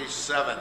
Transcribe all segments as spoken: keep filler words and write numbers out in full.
forty-seven.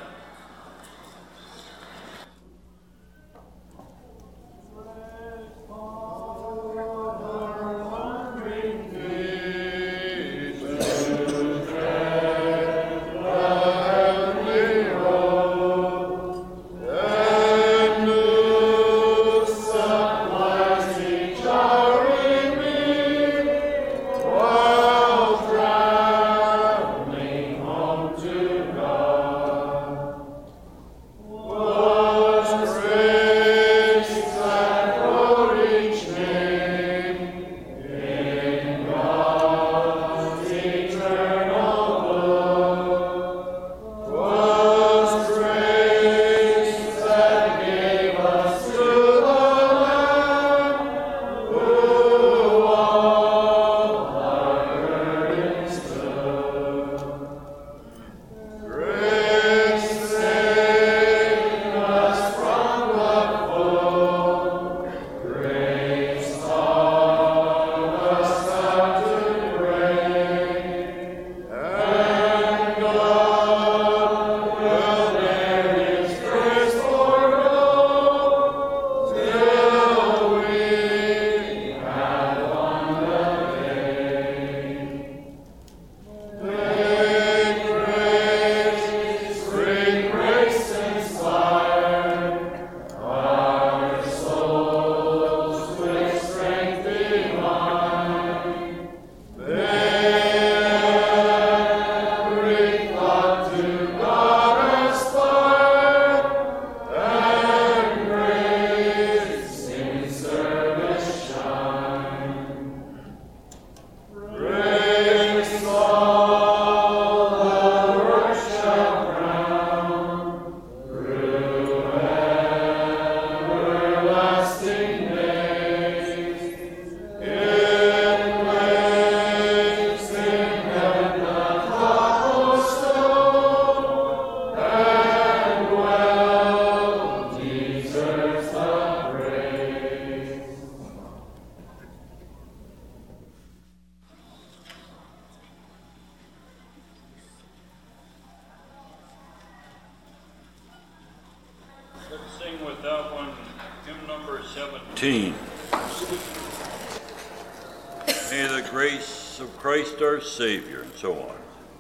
May the grace of Christ our Savior, and so on.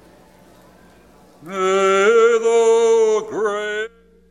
May the grace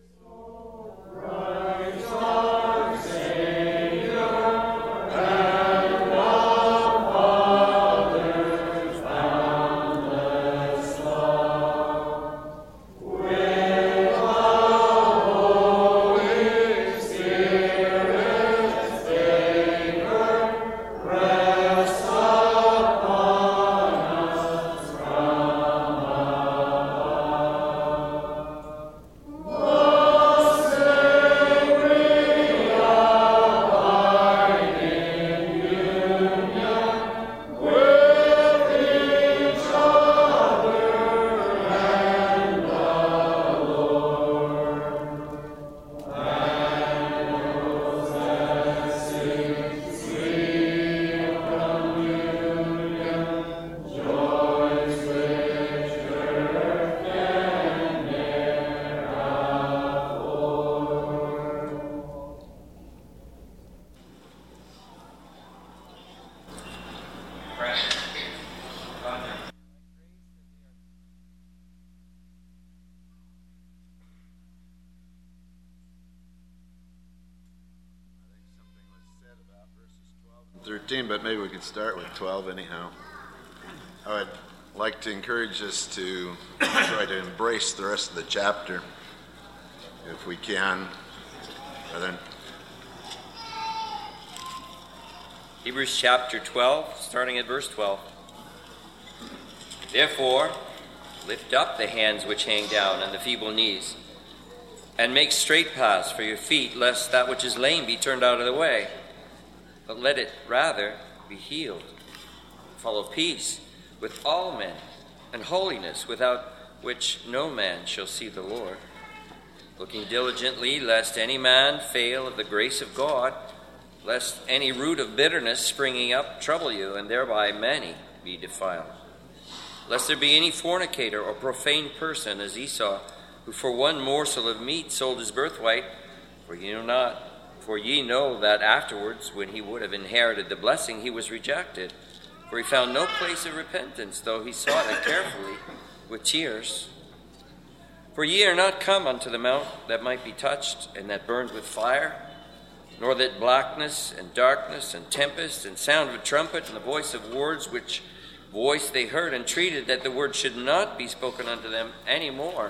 thirteen, but maybe we could start with twelve anyhow. I would like to encourage us to try to embrace the rest of the chapter if we can. Then Hebrews chapter twelve, starting at verse twelve. Therefore, lift up the hands which hang down and the feeble knees, and make straight paths for your feet, lest that which is lame be turned out of the way. But let it rather be healed. Follow peace with all men, and holiness, without which no man shall see the Lord. Looking diligently, lest any man fail of the grace of God, lest any root of bitterness springing up trouble you, and thereby many be defiled. Lest there be any fornicator or profane person, as Esau, who for one morsel of meat sold his birthright, for ye know not, for ye know that afterwards, when he would have inherited the blessing, he was rejected. For he found no place of repentance, though he sought it carefully with tears. For ye are not come unto the mount that might be touched, and that burned with fire, nor that blackness and darkness and tempest and sound of a trumpet and the voice of words, which voice they heard, entreated that the word should not be spoken unto them any more.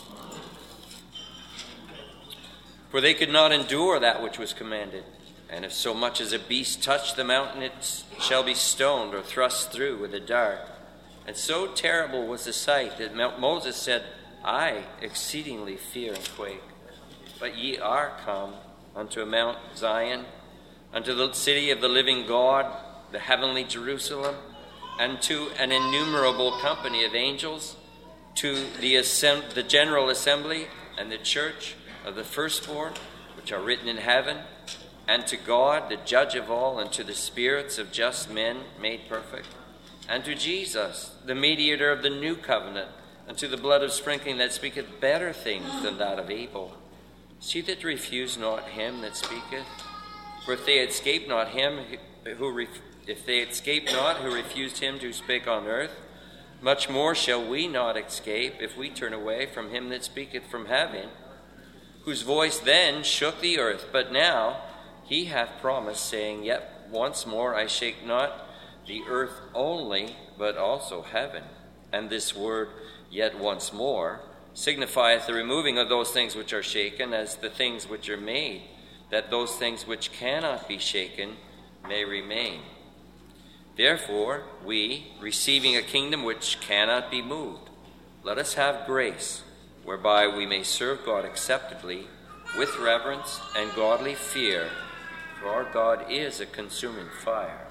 For they could not endure that which was commanded. And if so much as a beast touch the mountain, it shall be stoned or thrust through with a dart. And so terrible was the sight that Moses said, I exceedingly fear and quake. But ye are come unto Mount Zion, unto the city of the living God, the heavenly Jerusalem, and to an innumerable company of angels, to the, assemb- the general assembly and the church of the firstborn, which are written in heaven, and to God, the judge of all, and to the spirits of just men made perfect, and to Jesus, the mediator of the new covenant, and to the blood of sprinkling that speaketh better things than that of Abel. See that refuse not him that speaketh. For if they escape not him who ref- if they escape not who refused him to speak on earth, much more shall we not escape if we turn away from him that speaketh from heaven, whose voice then shook the earth. But now he hath promised, saying, Yet once more I shake not the earth only, but also heaven. And this word, yet once more, signifieth the removing of those things which are shaken, as the things which are made, that those things which cannot be shaken may remain. Therefore, we, receiving a kingdom which cannot be moved, let us have grace, whereby we may serve God acceptably, with reverence and godly fear, for our God is a consuming fire.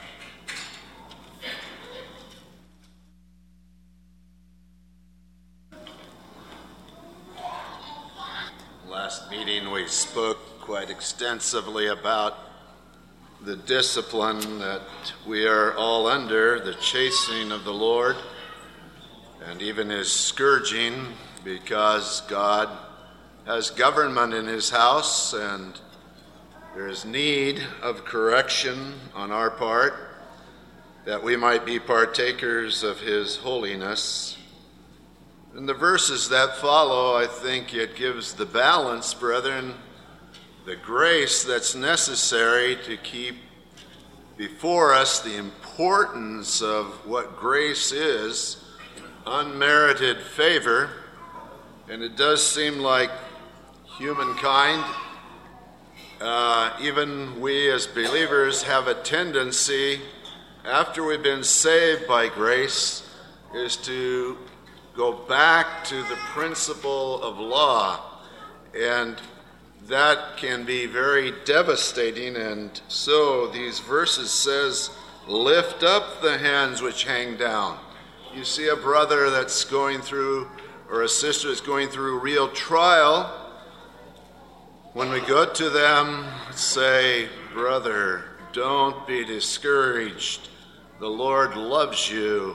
Last meeting we spoke quite extensively about the discipline that we are all under, the chastening of the Lord, and even his scourging, because God has government in his house and there is need of correction on our part, that we might be partakers of his holiness. In the verses that follow, I think it gives the balance, brethren, the grace that's necessary to keep before us the importance of what grace is, unmerited favor. And it does seem like humankind, uh, even we as believers, have a tendency, after we've been saved by grace, is to go back to the principle of law, and that can be very devastating. And so these verses says, lift up the hands which hang down. You see a brother that's going through, or a sister that's going through real trial, when we go to them, say, brother, don't be discouraged. The Lord loves you.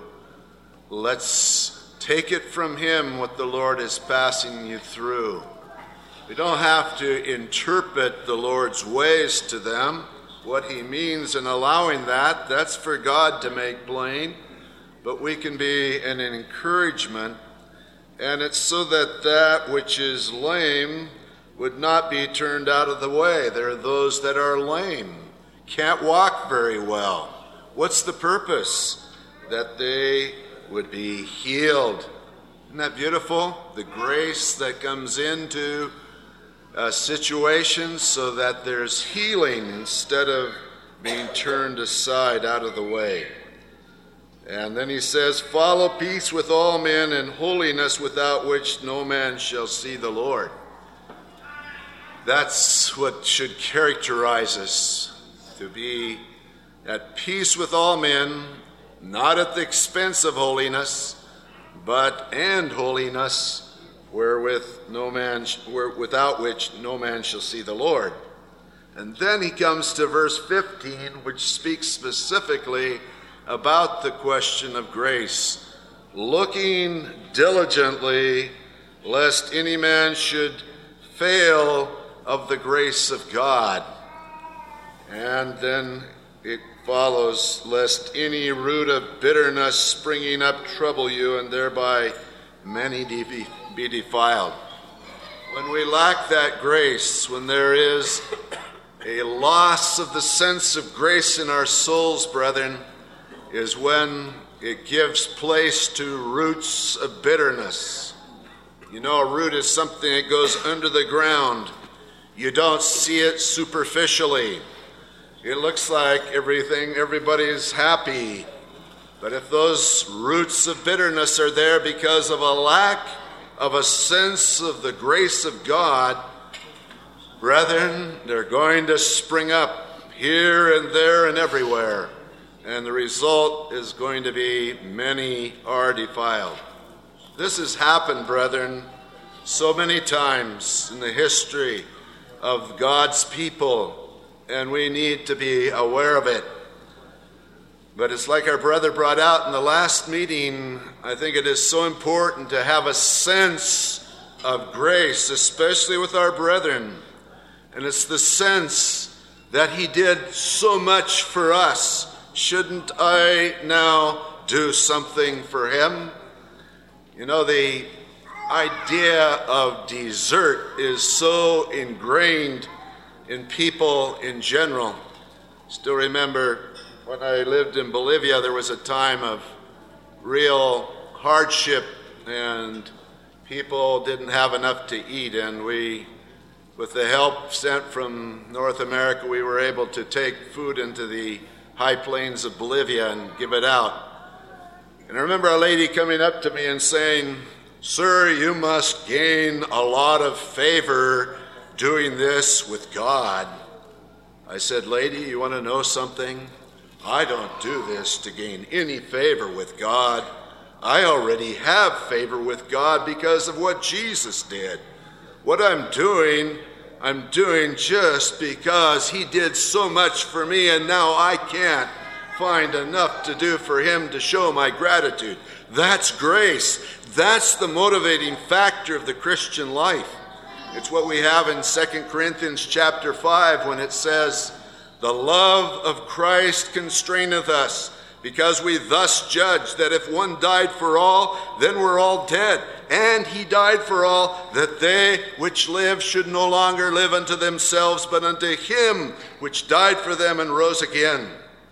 Let's take it from him what the Lord is passing you through. We don't have to interpret the Lord's ways to them, what he means in allowing that. That's for God to make plain. But we can be an encouragement, and it's so that that which is lame would not be turned out of the way. There are those that are lame, can't walk very well. What's the purpose? That they would be healed. Isn't that beautiful? The grace that comes into a situation so that there's healing instead of being turned aside out of the way. And then he says, follow peace with all men and holiness, without which no man shall see the Lord. That's what should characterize us, to be at peace with all men, not at the expense of holiness, but and holiness, wherewith no man, where, without which no man shall see the Lord. And then he comes to verse fifteen, which speaks specifically about the question of grace, looking diligently lest any man should fail of the grace of God. And then it follows, lest any root of bitterness springing up trouble you, and thereby many de- be defiled. When we lack that grace, when there is a loss of the sense of grace in our souls, brethren, is when it gives place to roots of bitterness. You know, a root is something that goes under the ground. You don't see it superficially. It looks like everything, everybody's happy. But if those roots of bitterness are there because of a lack of a sense of the grace of God, brethren, they're going to spring up here and there and everywhere. And the result is going to be many are defiled. This has happened, brethren, so many times in the history of God's people, and we need to be aware of it. But it's like our brother brought out in the last meeting, I think it is so important to have a sense of grace, especially with our brethren. And it's the sense that he did so much for us. Shouldn't I now do something for him? You know, the idea of desert is so ingrained in people in general. Still remember when I lived in Bolivia, there was a time of real hardship and people didn't have enough to eat, and we, with the help sent from North America, we were able to take food into the high plains of Bolivia and give it out. And I remember a lady coming up to me and saying, "Sir, you must gain a lot of favor doing this with God." I said, "Lady, you want to know something? I don't do this to gain any favor with God. I already have favor with God because of what Jesus did. What I'm doing, I'm doing just because he did so much for me, and now I can't find enough to do for him to show my gratitude." That's grace. That's the motivating factor of the Christian life. It's what we have in Second Corinthians chapter five when it says, "The love of Christ constraineth us, because we thus judge that if one died for all, then we're all dead. And he died for all, that they which live should no longer live unto themselves, but unto him which died for them and rose again."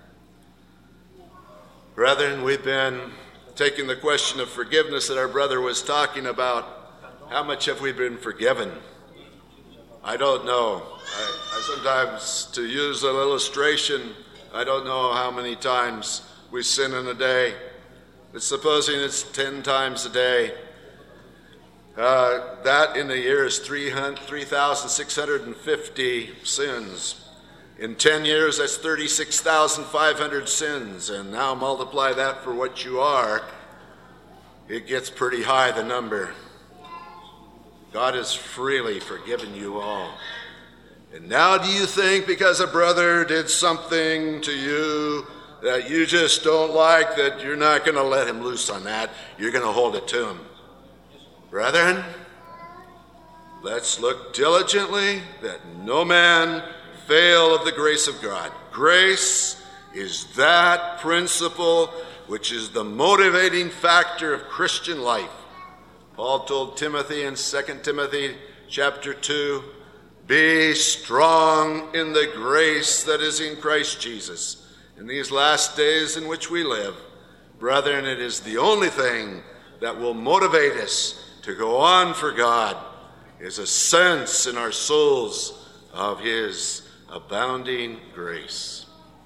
Brethren, we've been taking the question of forgiveness that our brother was talking about. How much have we been forgiven? I don't know. I, I sometimes, to use an illustration, I don't know how many times we sin in a day. But supposing it's ten times a day, uh, that in a year is three thousand six hundred fifty sins. In ten years, that's thirty-six thousand five hundred sins. And now multiply that for what you are, it gets pretty high, the number. God has freely forgiven you all. And now do you think because a brother did something to you that you just don't like, that you're not going to let him loose on that? You're going to hold it to him. Brethren, let's look diligently that no man fail of the grace of God. Grace is that principle which is the motivating factor of Christian life. Paul told Timothy in Second Timothy chapter two, "Be strong in the grace that is in Christ Jesus." In these last days in which we live, brethren, it is the only thing that will motivate us to go on for God, is a sense in our souls of his abounding grace.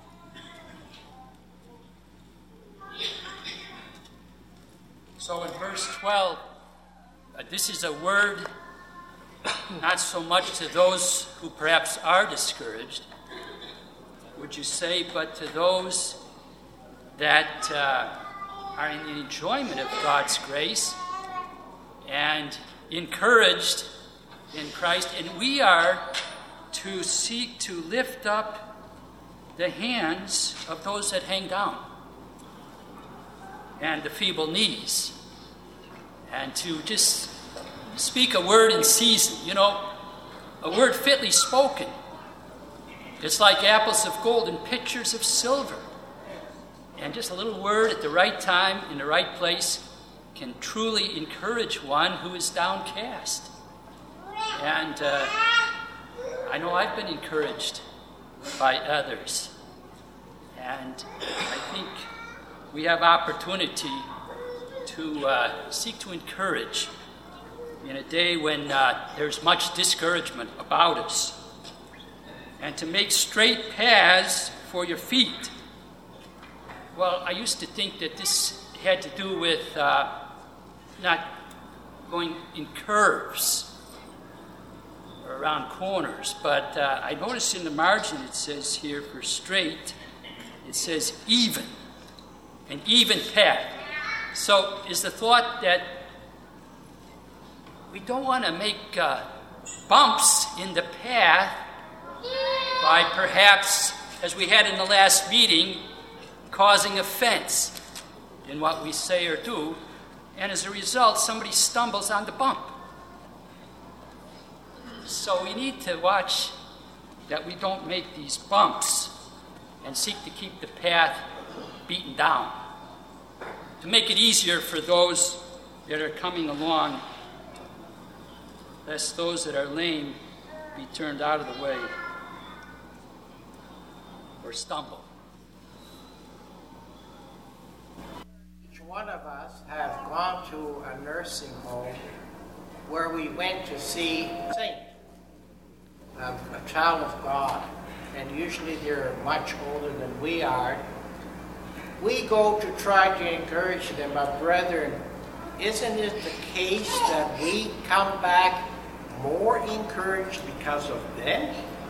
So in verse twelve, uh, this is a word not so much to those who perhaps are discouraged, would you say, but to those that uh, are in the enjoyment of God's grace and encouraged in Christ. And we are to seek to lift up the hands of those that hang down and the feeble knees, and to just speak a word in season, you know, a word fitly spoken. It's like apples of gold and pitchers of silver. And just a little word at the right time, in the right place, can truly encourage one who is downcast. And uh, I know I've been encouraged by others. And I think we have opportunity to uh, seek to encourage in a day when uh, there's much discouragement about us. And to make straight paths for your feet. Well, I used to think that this had to do with uh, not going in curves or around corners, but uh, I noticed in the margin it says here for straight, it says even, an even path. So is the thought that we don't want to make uh, bumps in the path by perhaps, as we had in the last meeting, causing offense in what we say or do, and as a result, somebody stumbles on the bump. So we need to watch that we don't make these bumps and seek to keep the path beaten down, to make it easier for those that are coming along, lest those that are lame be turned out of the way or stumble. Each one of us have gone to a nursing home where we went to see a saint, a, a child of God, and usually they're much older than we are. We go to try to encourage them, but brethren, isn't it the case that we come back more encouraged because of them?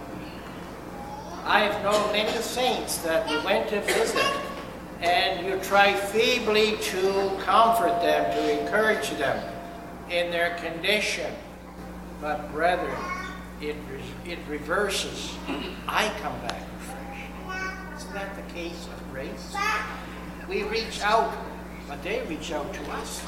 I have known many saints that we went to visit, and you try feebly to comfort them, to encourage them in their condition. But brethren, it, it reverses. I come back refreshed. Isn't that the case of grace? We reach out, but they reach out to us.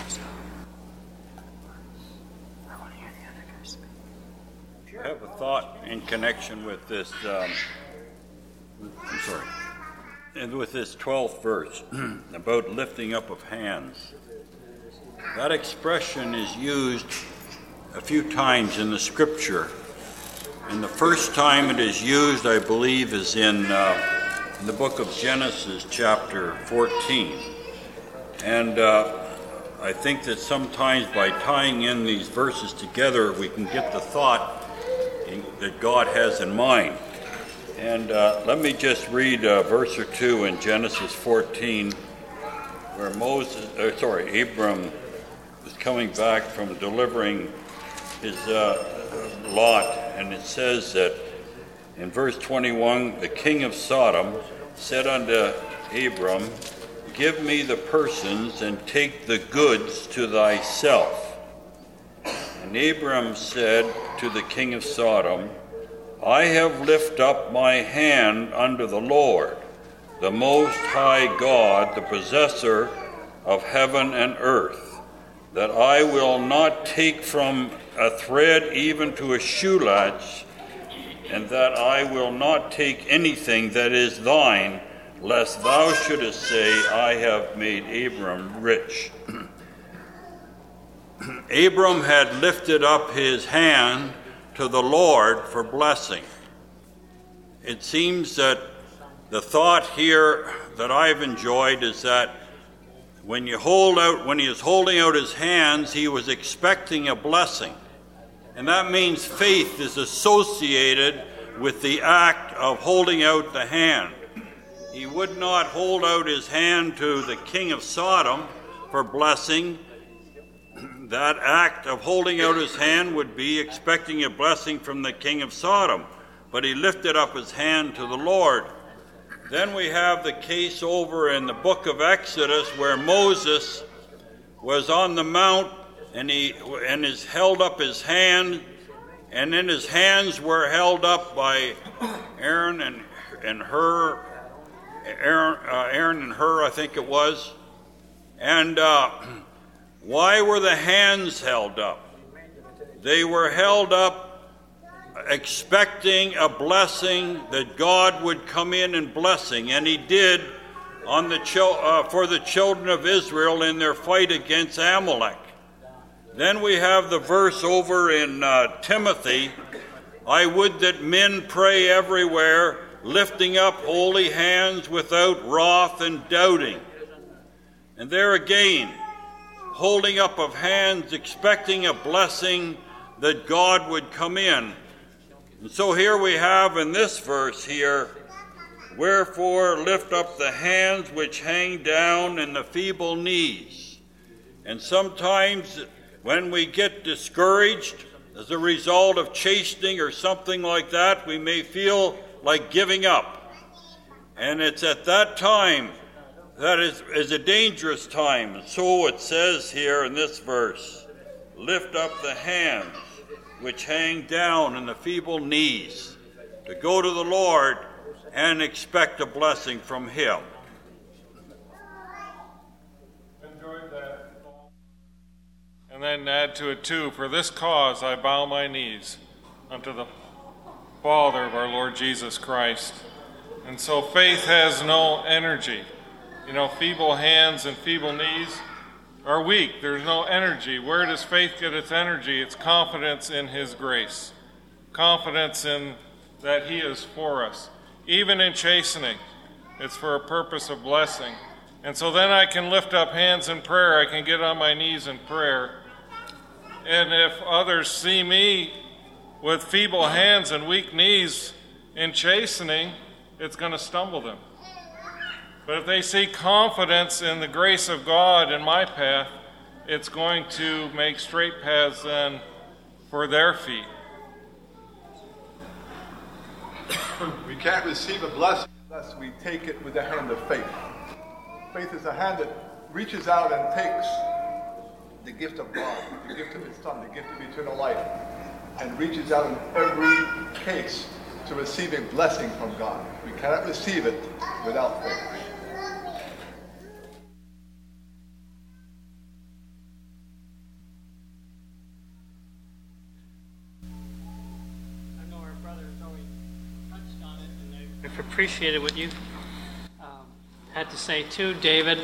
I have a thought in connection with this, um, I'm sorry, and with this twelfth verse about lifting up of hands. That expression is used a few times in the scripture. And the first time it is used, I believe, is in, uh, in the book of Genesis, chapter fourteen. And uh, I think that sometimes by tying in these verses together, we can get the thought in, that God has in mind. And uh, let me just read a verse or two in Genesis fourteen, where Moses, uh, sorry, Abram was coming back from delivering his uh, Lot, and it says that in verse twenty-one, the king of Sodom said unto Abram, "Give me the persons and take the goods to thyself." And Abram said to the king of Sodom, "I have lifted up my hand unto the Lord, the Most High God, the possessor of heaven and earth, that I will not take from a thread even to a shoelatch, and that I will not take anything that is thine, lest thou shouldest say, I have made Abram rich." Abram had lifted up his hand to the Lord for blessing. It seems that the thought here that I've enjoyed is that when you hold out, when he was holding out his hands, he was expecting a blessing. And that means faith is associated with the act of holding out the hand. He would not hold out his hand to the king of Sodom for blessing. That act of holding out his hand would be expecting a blessing from the king of Sodom. But he lifted up his hand to the Lord. Then we have the case over in the book of Exodus where Moses was on the mount and he and has held up his hand, and then his hands were held up by Aaron and and her, Aaron, uh, Aaron and her, I think it was. And uh, why were the hands held up? They were held up expecting a blessing, that God would come in and blessing, and he did on the chil- uh, for the children of Israel in their fight against Amalek. Then we have the verse over in uh, Timothy, I would that men pray everywhere, lifting up holy hands without wrath and doubting. And there again, holding up of hands, expecting a blessing that God would come in. And so here we have in this verse here, wherefore lift up the hands which hang down and the feeble knees. And sometimes when we get discouraged as a result of chastening or something like that, we may feel like giving up. And it's at that time that is, is a dangerous time. And so it says here in this verse, lift up the hands which hang down and the feeble knees, to go to the Lord and expect a blessing from him. Enjoyed that. And then add to it too, for this cause I bow my knees unto the Father of our Lord Jesus Christ. And so faith has no energy. You know, feeble hands and feeble knees are weak. There's no energy. Where does faith get its energy? It's confidence in his grace. Confidence in that he is for us. Even in chastening, it's for a purpose of blessing. And so then I can lift up hands in prayer. I can get on my knees in prayer. And if others see me with feeble hands and weak knees in chastening, it's going to stumble them. But if they see confidence in the grace of God in my path, it's going to make straight paths then for their feet. We can't receive a blessing unless we take it with the hand of faith. Faith is a hand that reaches out and takes the gift of God, the gift of his Son, the gift of eternal life, and reaches out in every case to receiving blessing from God. We cannot receive it without faith. I know our brother has already touched on it, and I've appreciated what you um, had to say too, David,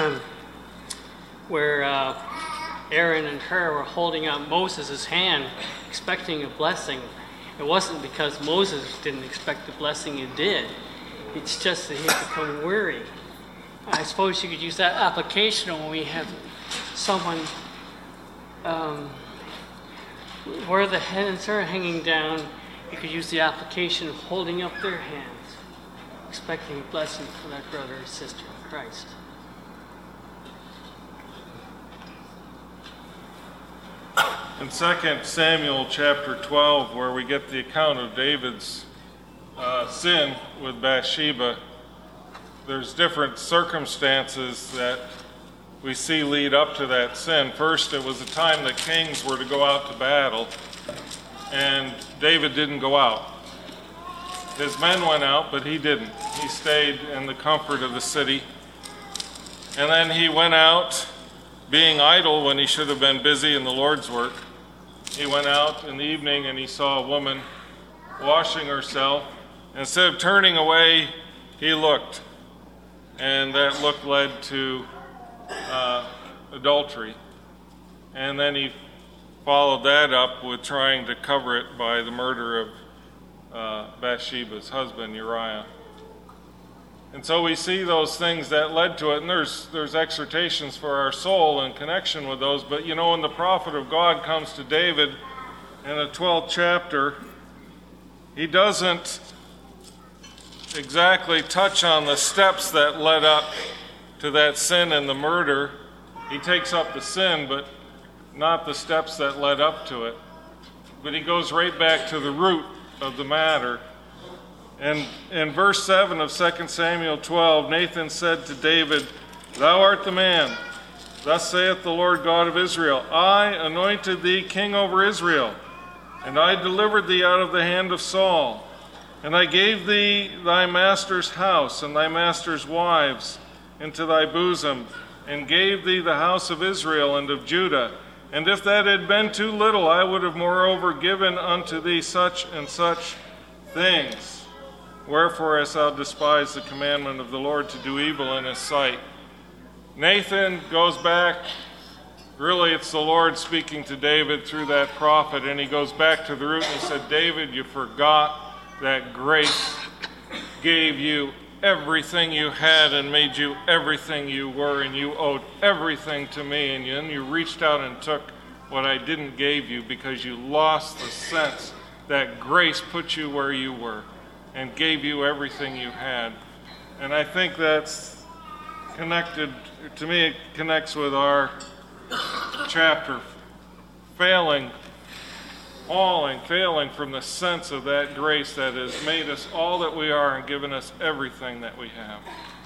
where uh, Aaron and Hur were holding out Moses' hand, expecting a blessing. It wasn't because Moses didn't expect the blessing, he did. It's just that he had become weary. I suppose you could use that application when we have someone um, where the hands are hanging down. You could use the application of holding up their hands, expecting a blessing from that brother or sister in Christ. In Second Samuel chapter twelve, where we get the account of David's uh, sin with Bathsheba, there's different circumstances that we see lead up to that sin. First, it was a time that kings were to go out to battle, and David didn't go out. His men went out, but he didn't. He stayed in the comfort of the city. And then he went out being idle when he should have been busy in the Lord's work. He went out in the evening and he saw a woman washing herself. Instead of turning away, he looked. And that look led to uh, adultery. And then he followed that up with trying to cover it by the murder of uh, Bathsheba's husband, Uriah. And so we see those things that led to it, and there's there's exhortations for our soul in connection with those. But you know, when the prophet of God comes to David in the twelfth chapter, he doesn't exactly touch on the steps that led up to that sin and the murder. He takes up the sin, but not the steps that led up to it. But he goes right back to the root of the matter. And in verse seven of Second Samuel twelve, Nathan said to David, "Thou art the man. Thus saith the Lord God of Israel, I anointed thee king over Israel, and I delivered thee out of the hand of Saul. And I gave thee thy master's house and thy master's wives into thy bosom, and gave thee the house of Israel and of Judah, And if that had been too little, I would have moreover given unto thee such and such things. Wherefore hast thou despised the commandment of the Lord to do evil in his sight? Nathan goes back. Really, it's the Lord speaking to David through that prophet, and he goes back to the root and he said, David, you forgot that grace gave you everything you had and made you everything you were, and you owed everything to me, and then you reached out and took what I didn't give you because you lost the sense that grace put you where you were and gave you everything you had. And I think that's connected, to me it connects with our chapter, failing, falling, failing from the sense of that grace that has made us all that we are and given us everything that we have.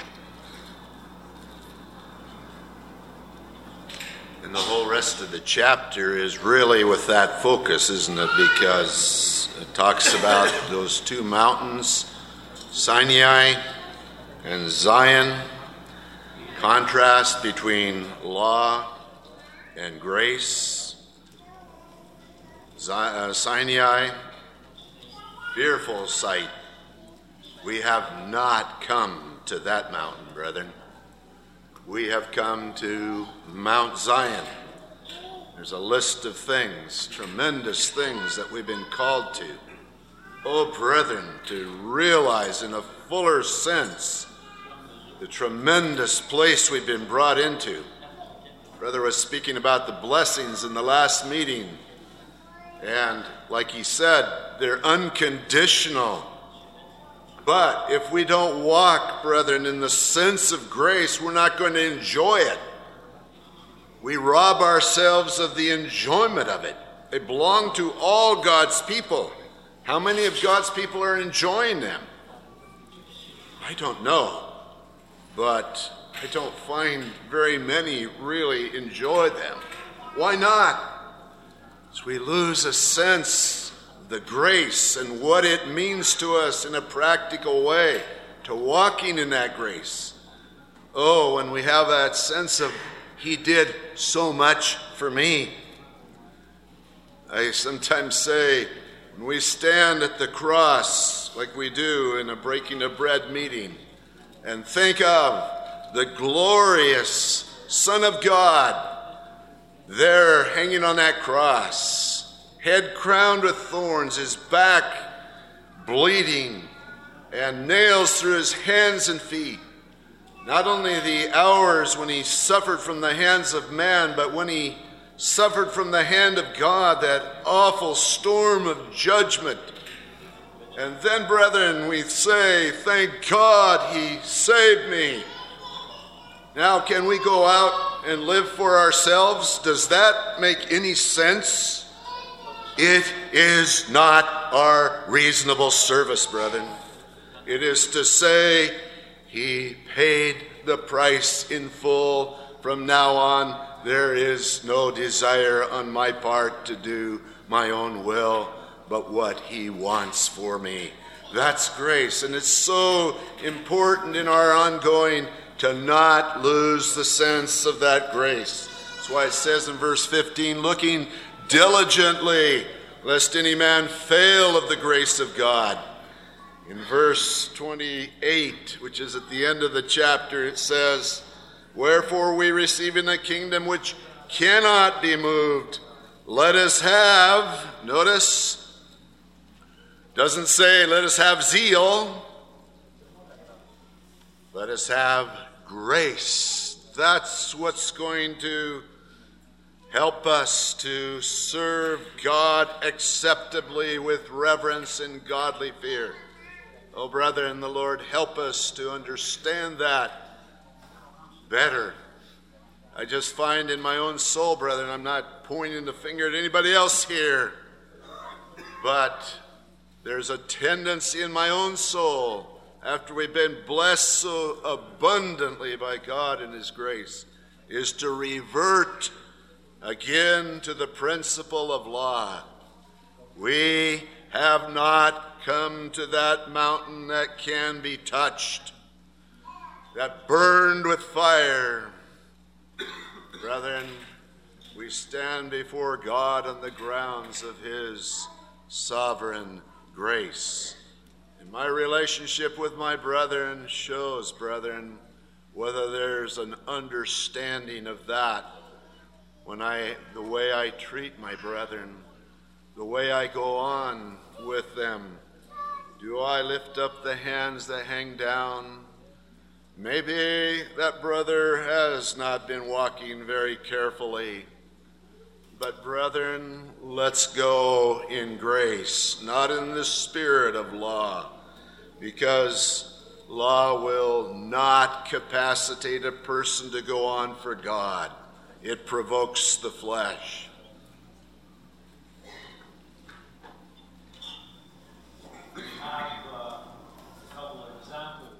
And the whole rest of the chapter is really with that focus, isn't it? Because it talks about those two mountains, Sinai and Zion, contrast between law and grace. Sinai, fearful sight. We have not come to that mountain, brethren. We have come to Mount Zion. There's a list of things, tremendous things that we've been called to. Oh, brethren, to realize in a fuller sense the tremendous place we've been brought into. Brother was speaking about the blessings in the last meeting. And like he said, they're unconditional. But if we don't walk, brethren, in the sense of grace, we're not going to enjoy it. We rob ourselves of the enjoyment of it. They belong to all God's people. How many of God's people are enjoying them? I don't know. But I don't find very many really enjoy them. Why not? As we lose a sense of the grace and what it means to us in a practical way, to walking in that grace. Oh, when we have that sense of, he did so much for me. I sometimes say, when we stand at the cross, like we do in a breaking of bread meeting, and think of the glorious Son of God there hanging on that cross, head crowned with thorns, his back bleeding, and nails through his hands and feet. Not only the hours when he suffered from the hands of man, but when he suffered from the hand of God, that awful storm of judgment. And then, brethren, we say, thank God he saved me. Now, can we go out and live for ourselves? Does that make any sense? It is not our reasonable service, brethren. It is to say, he paid the price in full. From now on, there is no desire on my part to do my own will, but what he wants for me. That's grace, and it's so important in our ongoing to not lose the sense of that grace. That's why it says in verse fifteen, looking diligently, lest any man fail of the grace of God. In verse twenty-eight, which is at the end of the chapter, it says, wherefore we receiving a kingdom which cannot be moved, let us have, notice, doesn't say let us have zeal, let us have grace. That's what's going to help us to serve God acceptably with reverence and godly fear. Oh, brethren, the Lord help us to understand that better. I just find in my own soul, brethren, I'm not pointing the finger at anybody else here, but there's a tendency in my own soul, after we've been blessed so abundantly by God and his grace, is to revert again to the principle of law. We have not come to that mountain that can be touched, that burned with fire. Brethren, we stand before God on the grounds of his sovereign grace. And my relationship with my brethren shows, brethren, whether there's an understanding of that when I, the way I treat my brethren, the way I go on with them. Do I lift up the hands that hang down? Maybe that brother has not been walking very carefully. But brethren, let's go in grace, not in the spirit of law, because law will not capacitate a person to go on for God. It provokes the flesh. We have uh, a couple of examples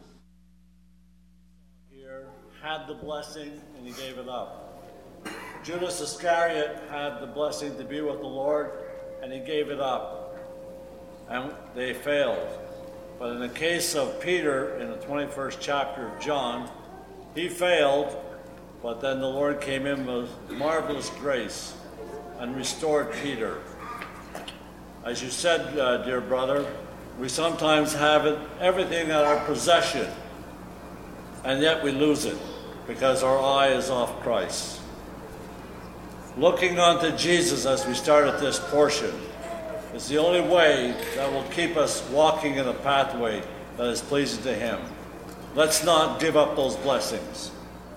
here. Had the blessing and he gave it up. Judas Iscariot had the blessing to be with the Lord and he gave it up. And they failed. But in the case of Peter, in the twenty-first chapter of John, he failed, but then the Lord came in with marvelous grace and restored Peter. As you said, uh, dear brother, we sometimes have it, everything at our possession, and yet we lose it because our eye is off Christ. Looking unto Jesus as we started this portion is the only way that will keep us walking in a pathway that is pleasing to him. Let's not give up those blessings.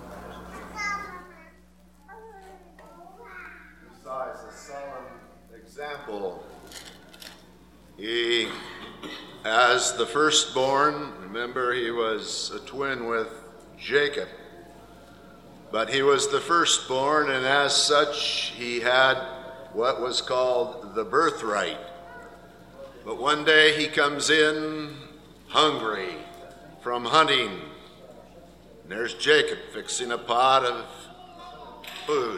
Besides a solemn example, he, as the firstborn, remember he was a twin with Jacob, but he was the firstborn, and as such he had what was called the birthright. But one day he comes in hungry from hunting. And there's Jacob fixing a pot of food.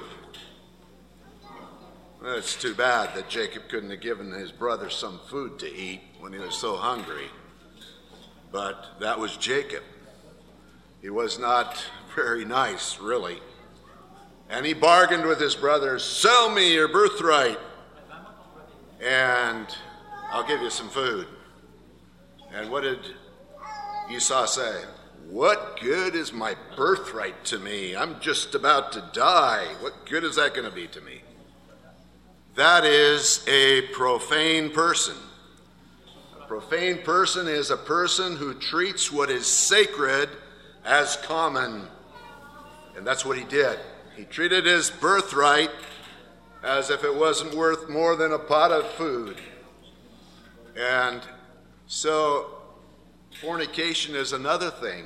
Well, it's too bad that Jacob couldn't have given his brother some food to eat when he was so hungry. But that was Jacob. He was not very nice, really. And he bargained with his brothers, sell me your birthright, and I'll give you some food. And what did Esau say? What good is my birthright to me? I'm just about to die. What good is that going to be to me? That is a profane person. A profane person is a person who treats what is sacred as common. And that's what he did. He treated his birthright as if it wasn't worth more than a pot of food. And so fornication is another thing.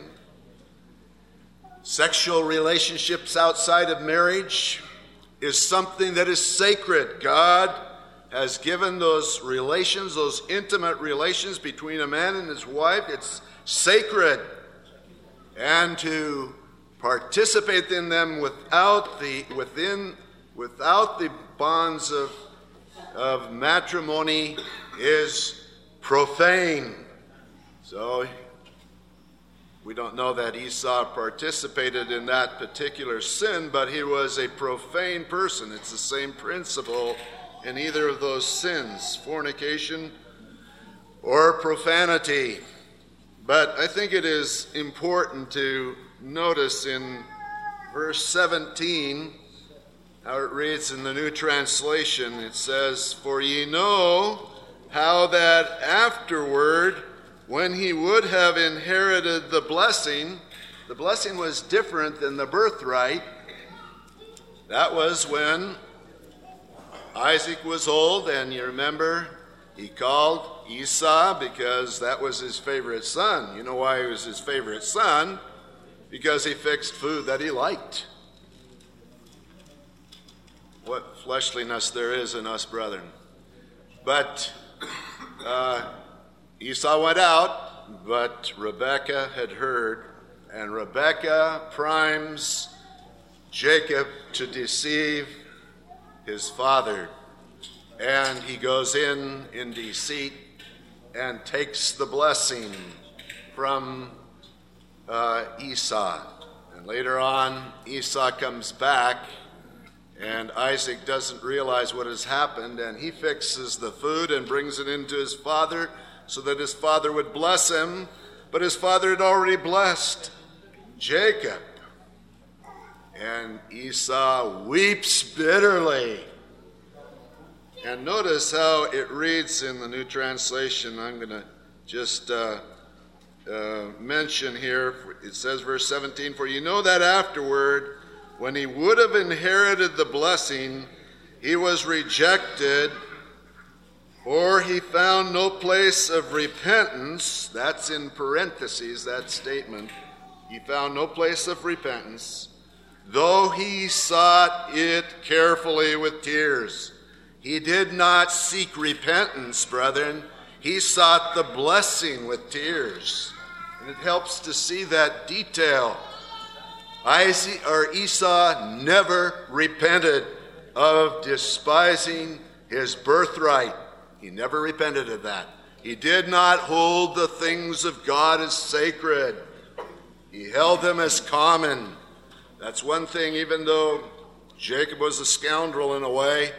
Sexual relationships outside of marriage is something that is sacred. God has given those relations, those intimate relations between a man and his wife, it's sacred. And to participate in them without the within without the bonds of of matrimony is profane. So we don't know that Esau participated in that particular sin, but he was a profane person. It's the same principle in either of those sins, fornication or profanity. But I think it is important to notice in verse seventeen, how it reads in the New Translation. It says, for ye know how that afterward, when he would have inherited the blessing, the blessing was different than the birthright. That was when Isaac was old, and you remember he called Esau because that was his favorite son. You know why he was his favorite son? Because he fixed food that he liked. What fleshliness there is in us, brethren. But uh, Esau went out, but Rebekah had heard, and Rebekah primes Jacob to deceive his father. And he goes in in deceit and takes the blessing from uh, Esau. And later on, Esau comes back And Isaac doesn't realize what has happened, and he fixes the food and brings it into his father so that his father would bless him. But his father had already blessed Jacob. And Esau weeps bitterly. And notice how it reads in the New Translation. I'm going to just uh, uh, mention here. It says, verse seventeen, "For you know that afterward, when he would have inherited the blessing, he was rejected, or he found no place of repentance." That's in parentheses, that statement. He found no place of repentance, though he sought it carefully with tears. He did not seek repentance, brethren. He sought the blessing with tears. And it helps to see that detail. Isaac, or Esau never repented of despising his birthright. He never repented of that. He did not hold the things of God as sacred. He held them as common. That's one thing, even though Jacob was a scoundrel in a way,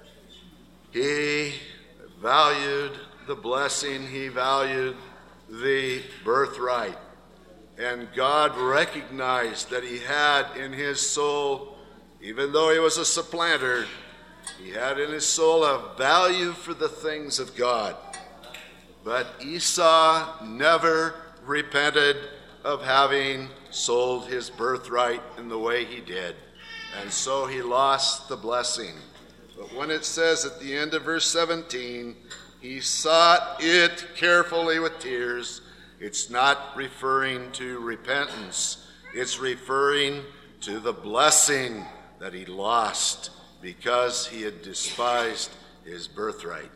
he valued the blessing, he valued the birthright. And God recognized that he had in his soul, even though he was a supplanter, he had in his soul a value for the things of God. But Esau never repented of having sold his birthright in the way he did. And so he lost the blessing. But when it says at the end of verse seventeen, he sought it carefully with tears, it's not referring to repentance. It's referring to the blessing that he lost because he had despised his birthright.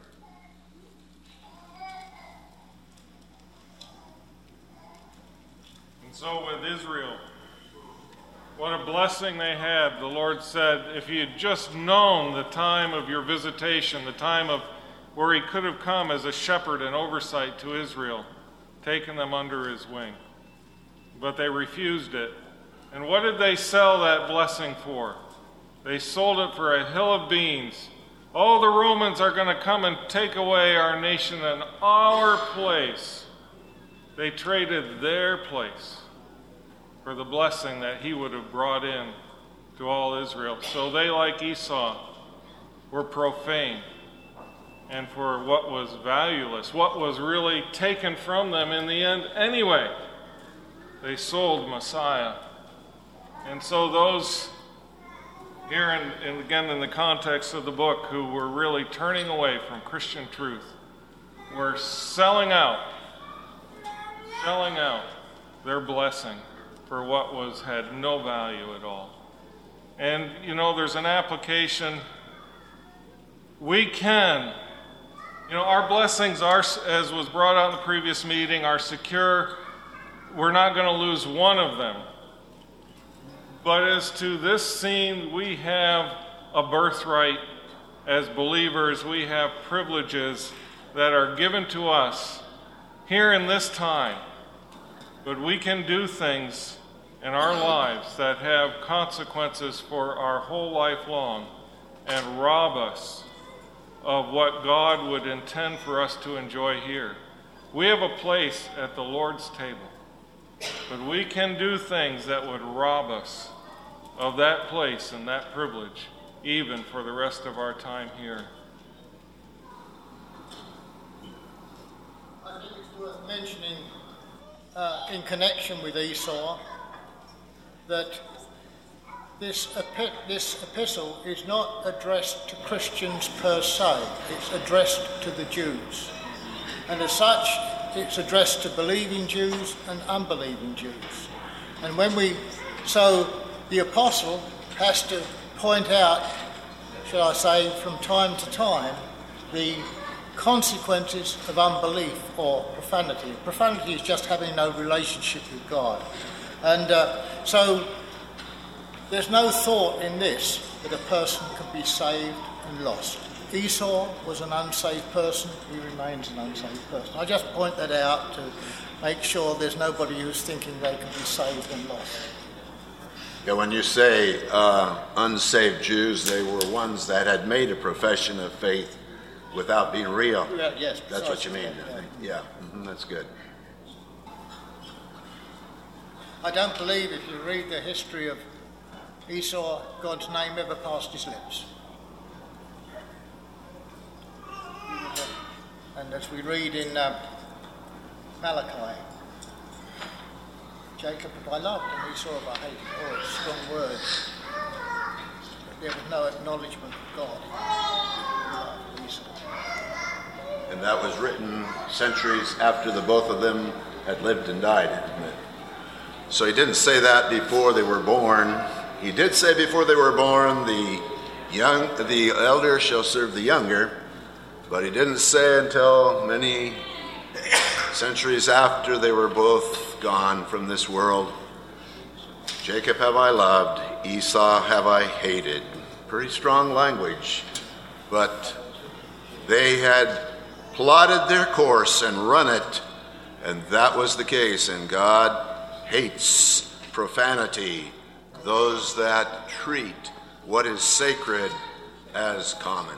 And so with Israel, what a blessing they had. The Lord said, if he had just known the time of your visitation, the time of where he could have come as a shepherd and oversight to Israel, taken them under his wing. But they refused it. And what did they sell that blessing for? They sold it for a hill of beans. Oh, the Romans are going to come and take away our nation and our place. They traded their place for the blessing that he would have brought in to all Israel. So they, like Esau, were profane. And for what was valueless, what was really taken from them in the end anyway, they sold Messiah. And so those here, in, and again in the context of the book, who were really turning away from Christian truth, were selling out, selling out their blessing for what was had no value at all. And, you know, there's an application. We can You know, our blessings are, as was brought out in the previous meeting, are secure. We're not going to lose one of them. But as to this scene, we have a birthright as believers. We have privileges that are given to us here in this time. But we can do things in our lives that have consequences for our whole life long and rob us of what God would intend for us to enjoy here. We have a place at the Lord's table, but we can do things that would rob us of that place and that privilege, even for the rest of our time here. I think it's worth mentioning uh, in connection with Esau that This, epi- this epistle is not addressed to Christians per se, it's addressed to the Jews. And as such, it's addressed to believing Jews and unbelieving Jews. And when we, so the apostle has to point out, shall I say, from time to time, the consequences of unbelief or profanity. Profanity is just having no relationship with God. And uh, so there's no thought in this that a person can be saved and lost. Esau was an unsaved person, he remains an unsaved person. I just point that out to make sure there's nobody who's thinking they can be saved and lost. Yeah, when you say uh, unsaved Jews, they were ones that had made a profession of faith without being real. Yeah, yes, That's what you mean. precisely, I think. Yeah, mhm, that's good. I don't believe if you read the history of Esau, God's name ever passed his lips. And as we read in uh, Malachi, Jacob have I loved and Esau have I hated. Oh, it's strong words. But there was no acknowledgement of God in Esau. And that was written centuries after the both of them had lived and died, isn't it? So he didn't say that before they were born. He did say before they were born, the young, the elder shall serve the younger, but he didn't say until many centuries after they were both gone from this world. Jacob have I loved, Esau have I hated. Pretty strong language, but they had plotted their course and run it, and that was the case, and God hates profanity, those that treat what is sacred as common.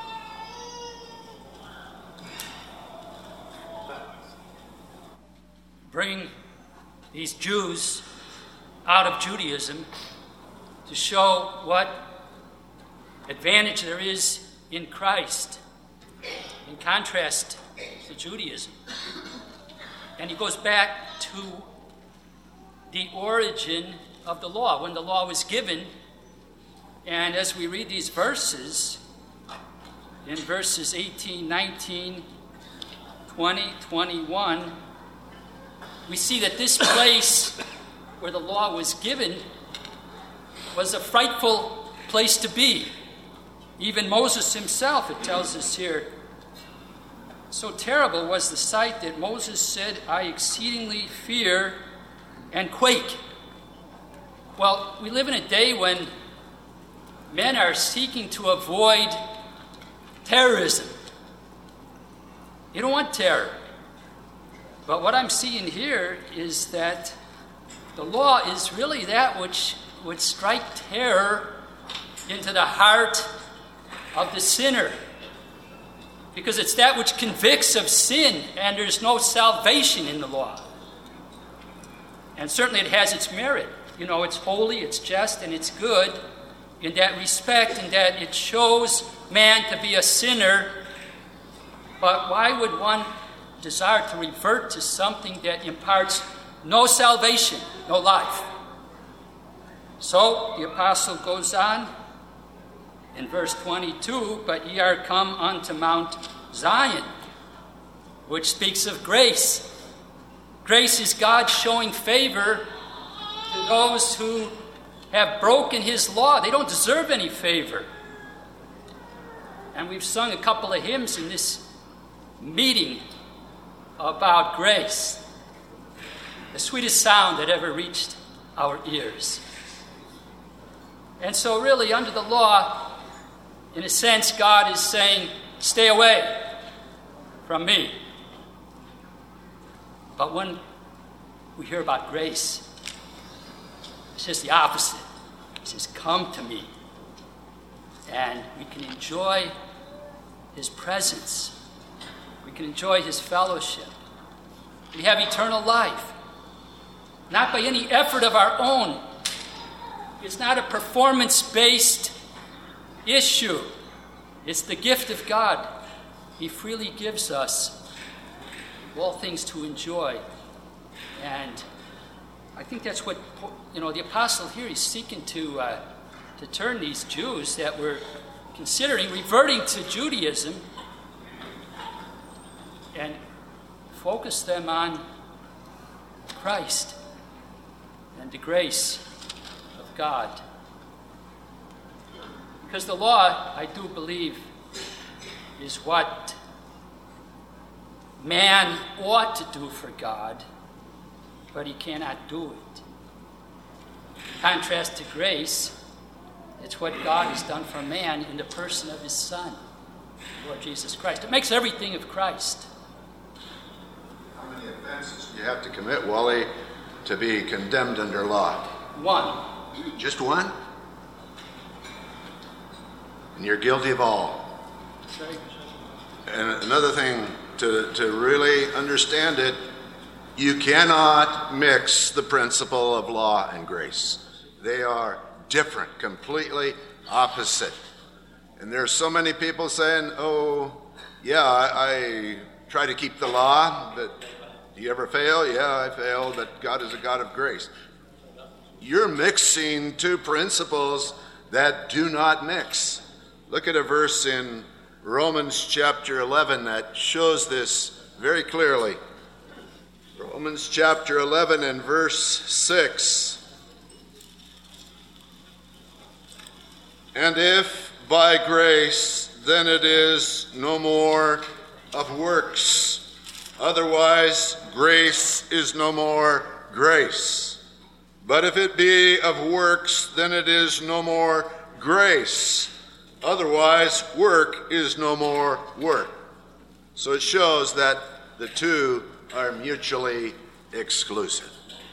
Bring these Jews out of Judaism to show what advantage there is in Christ in contrast to Judaism. And he goes back to the origin of the law, when the law was given. And as we read these verses, in verses eighteen, nineteen, twenty, twenty-one, we see that this place where the law was given was a frightful place to be. Even Moses himself, it tells us here, so terrible was the sight that Moses said, I exceedingly fear and quake. Well, we live in a day when men are seeking to avoid terrorism. You don't want terror. But what I'm seeing here is that the law is really that which would strike terror into the heart of the sinner. Because it's that which convicts of sin, and there's no salvation in the law. And certainly it has its merit. You know, it's holy, it's just, and it's good in that respect, in that it shows man to be a sinner. But why would one desire to revert to something that imparts no salvation, no life? So the apostle goes on in verse twenty-two, but ye are come unto Mount Zion, which speaks of grace. Grace is God showing favor to those who have broken his law. They don't deserve any favor. And we've sung a couple of hymns in this meeting about grace. The sweetest sound that ever reached our ears. And so really, under the law, in a sense, God is saying, stay away from me. But when we hear about grace, it's just the opposite. It says, come to me. And we can enjoy his presence. We can enjoy his fellowship. We have eternal life. Not by any effort of our own. It's not a performance-based issue. It's the gift of God. He freely gives us all things to enjoy. And I think that's what, you know, the apostle here, he's seeking to uh, to turn these Jews that were considering reverting to Judaism and focus them on Christ and the grace of God. Because the law, I do believe, is what man ought to do for God, but he cannot do it. In contrast to grace, it's what God has done for man in the person of his Son, Lord Jesus Christ. It makes everything of Christ. How many offenses do you have to commit, Wally, to be condemned under law? One. Just one? And you're guilty of all. And another thing, to, to really understand it, you cannot mix the principle of law and grace. They are different, completely opposite. And there's so many people saying, oh, yeah, I, I try to keep the law, but do you ever fail? Yeah, I fail, but God is a God of grace. You're mixing two principles that do not mix. Look at a verse in Romans chapter eleven that shows this very clearly. Romans chapter eleven and verse six. And if by grace, then it is no more of works. Otherwise, grace is no more grace. But if it be of works, then it is no more grace. Otherwise, work is no more work. So it shows that the two are mutually exclusive.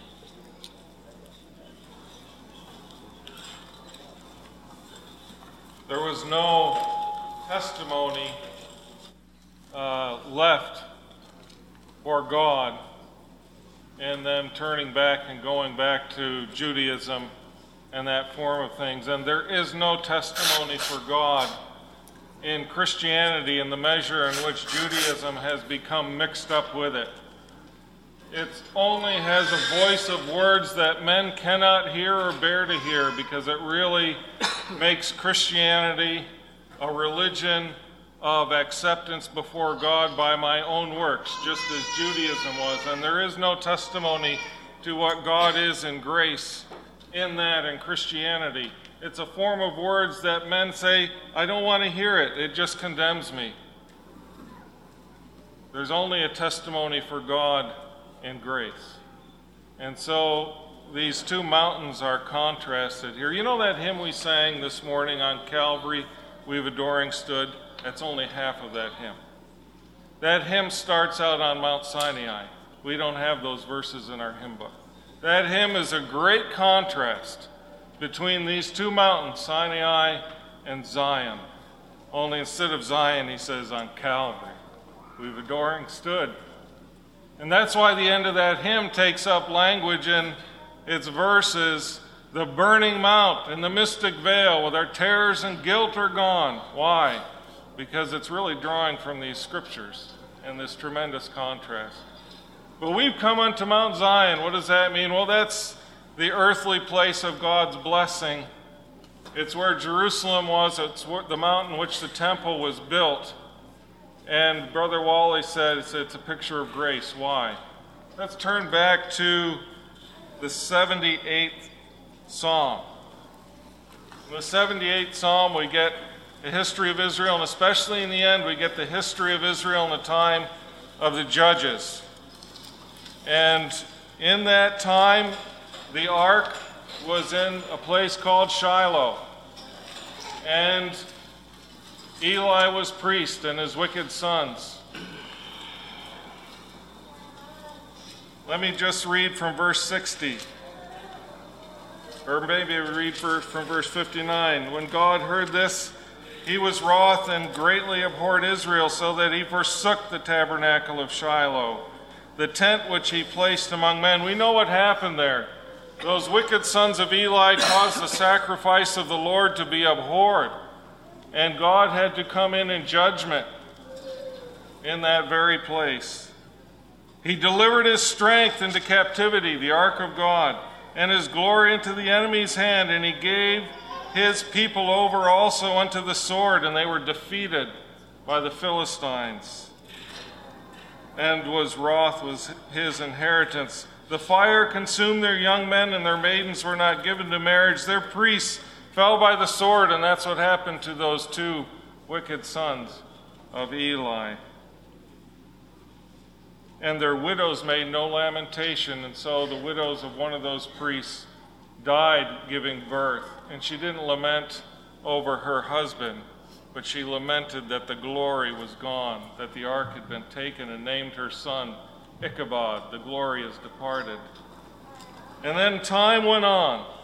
There was no testimony uh, left for God in them turning back and going back to Judaism and that form of things. And there is no testimony for God in Christianity in the measure in which Judaism has become mixed up with it. It only has a voice of words that men cannot hear or bear to hear, because it really makes Christianity a religion of acceptance before God by my own works, just as Judaism was. And there is no testimony to what God is in grace in that in Christianity. It's a form of words that men say, I don't want to hear it, it just condemns me. There's only a testimony for God in grace. And so these two mountains are contrasted here. You know that hymn we sang this morning on Calvary, We've Adoring Stood? That's only half of that hymn. That hymn starts out on Mount Sinai. We don't have those verses in our hymn book. That hymn is a great contrast between these two mountains, Sinai and Zion. Only instead of Zion, he says on Calvary, we've adoring stood. And that's why the end of that hymn takes up language in its verses, the burning mount and the mystic veil, with our terrors and guilt are gone. Why? Because it's really drawing from these scriptures and this tremendous contrast. But we've come unto Mount Zion. What does that mean? Well, that's the earthly place of God's blessing. It's where Jerusalem was. It's the mountain which the temple was built. And Brother Wally said it's, it's a picture of grace. Why? Let's turn back to the seventy-eighth Psalm. In the seventy-eighth Psalm, we get the history of Israel, and especially in the end, we get the history of Israel in the time of the judges. And in that time, the ark was in a place called Shiloh. And Eli was priest and his wicked sons. Let me just read from verse sixty. Or maybe read from verse fifty-nine. When God heard this, he was wroth and greatly abhorred Israel, so that he forsook the tabernacle of Shiloh, the tent which he placed among men. We know what happened there. Those wicked sons of Eli caused the sacrifice of the Lord to be abhorred, and God had to come in in judgment in that very place. He delivered his strength into captivity, the ark of God, and his glory into the enemy's hand, and he gave his people over also unto the sword, and they were defeated by the Philistines. And was wroth was his inheritance. The fire consumed their young men, and their maidens were not given to marriage. Their priests fell by the sword, and that's what happened to those two wicked sons of Eli. And their widows made no lamentation, and so the widows of one of those priests died giving birth. And she didn't lament over her husband, but she lamented that the glory was gone, that the ark had been taken, and named her son Ichabod, the glory is departed. And then time went on,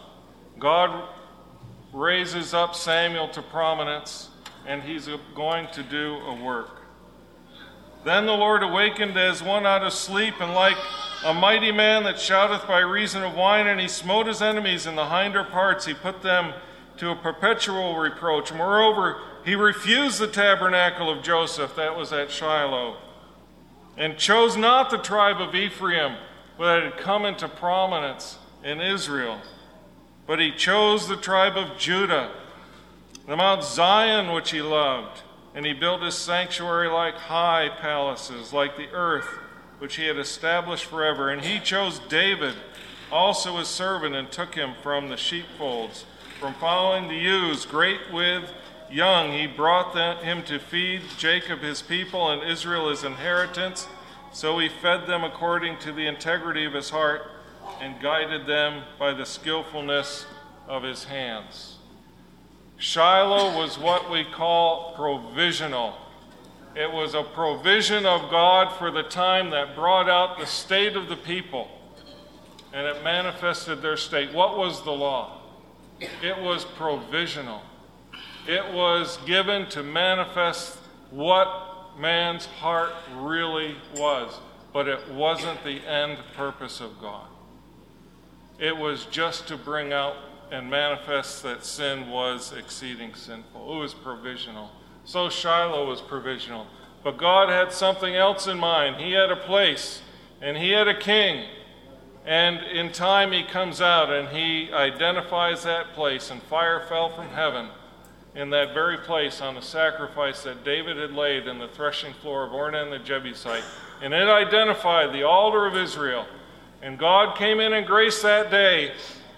God raises up Samuel to prominence, and he's going to do a work. Then the Lord awakened as one out of sleep, and like a mighty man that shouteth by reason of wine, and he smote his enemies in the hinder parts. He put them to a perpetual reproach. Moreover, he refused the tabernacle of Joseph, that was at Shiloh, and chose not the tribe of Ephraim, but had come into prominence in Israel. But he chose the tribe of Judah, the Mount Zion which he loved, and he built his sanctuary like high palaces, like the earth which he had established forever. And he chose David, also his servant, and took him from the sheepfolds, from following the ewes, great with young. He brought them, him to feed Jacob his people and Israel his inheritance. So he fed them according to the integrity of his heart, and guided them by the skillfulness of his hands. Shiloh was what we call provisional. It was a provision of God for the time that brought out the state of the people, and it manifested their state. What was the law? It was provisional. It was given to manifest what man's heart really was, but it wasn't the end purpose of God. It was just to bring out and manifest that sin was exceeding sinful. It was provisional. So Shiloh was provisional. But God had something else in mind. He had a place, and he had a king. And in time he comes out and he identifies that place, and fire fell from heaven in that very place on the sacrifice that David had laid in the threshing floor of Ornan the Jebusite. And it identified the altar of Israel. And God came in and graced that day.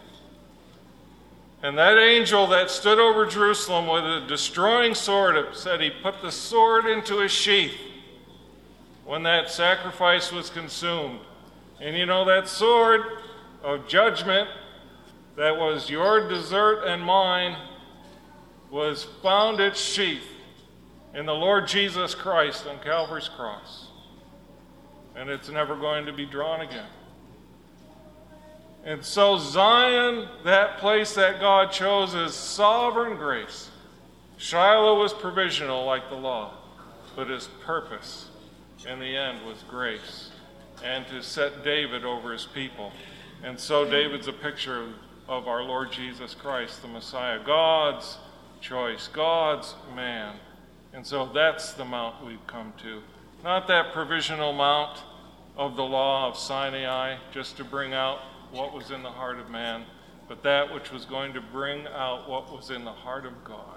And that angel that stood over Jerusalem with a destroying sword, it said he put the sword into his sheath when that sacrifice was consumed. And you know, that sword of judgment that was your desert and mine was found its sheath in the Lord Jesus Christ on Calvary's cross. And it's never going to be drawn again. And so Zion, that place that God chose, is sovereign grace. Shiloh was provisional like the law, but his purpose in the end was grace, and to set David over his people. And so David's a picture of our Lord Jesus Christ, the Messiah, God's choice, God's man. And so that's the mount we've come to. Not that provisional mount of the law of Sinai, just to bring out what was in the heart of man, but that which was going to bring out what was in the heart of God.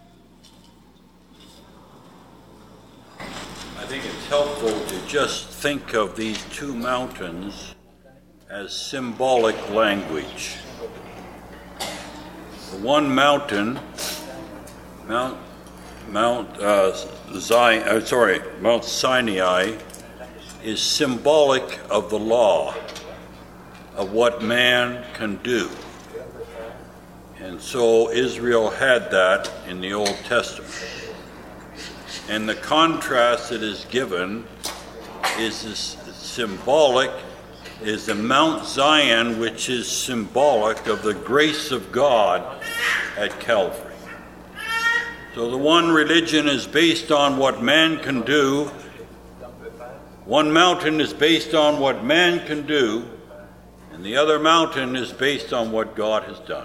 I think it's helpful to just think of these two mountains as symbolic language. The one mountain, Mount Mount uh, Zion, uh, sorry, Mount Sinai, is symbolic of the law, of what man can do. And so Israel had that in the Old Testament. And the contrast that is given is this symbolic, is the Mount Zion, which is symbolic of the grace of God at Calvary. So the one religion is based on what man can do. One mountain is based on what man can do, and the other mountain is based on what God has done.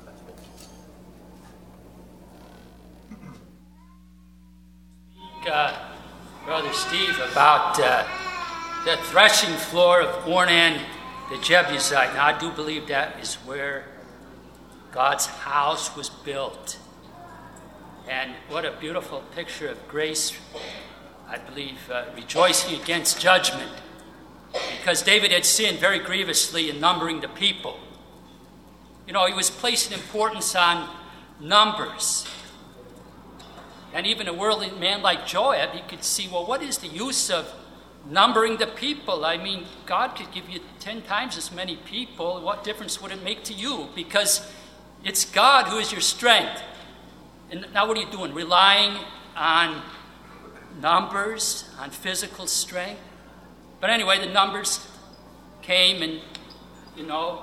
Uh, Brother Steve, about uh, the threshing floor of Ornan the Jebusite. Now, I do believe that is where God's house was built. And what a beautiful picture of grace, I believe, uh, rejoicing against judgment. Because David had sinned very grievously in numbering the people. You know, he was placing importance on numbers. And even a worldly man like Joab, he could see, well, what is the use of numbering the people? I mean, God could give you ten times as many people. What difference would it make to you? Because it's God who is your strength. And now what are you doing? Relying on numbers, on physical strength? But anyway, the numbers came, and, you know,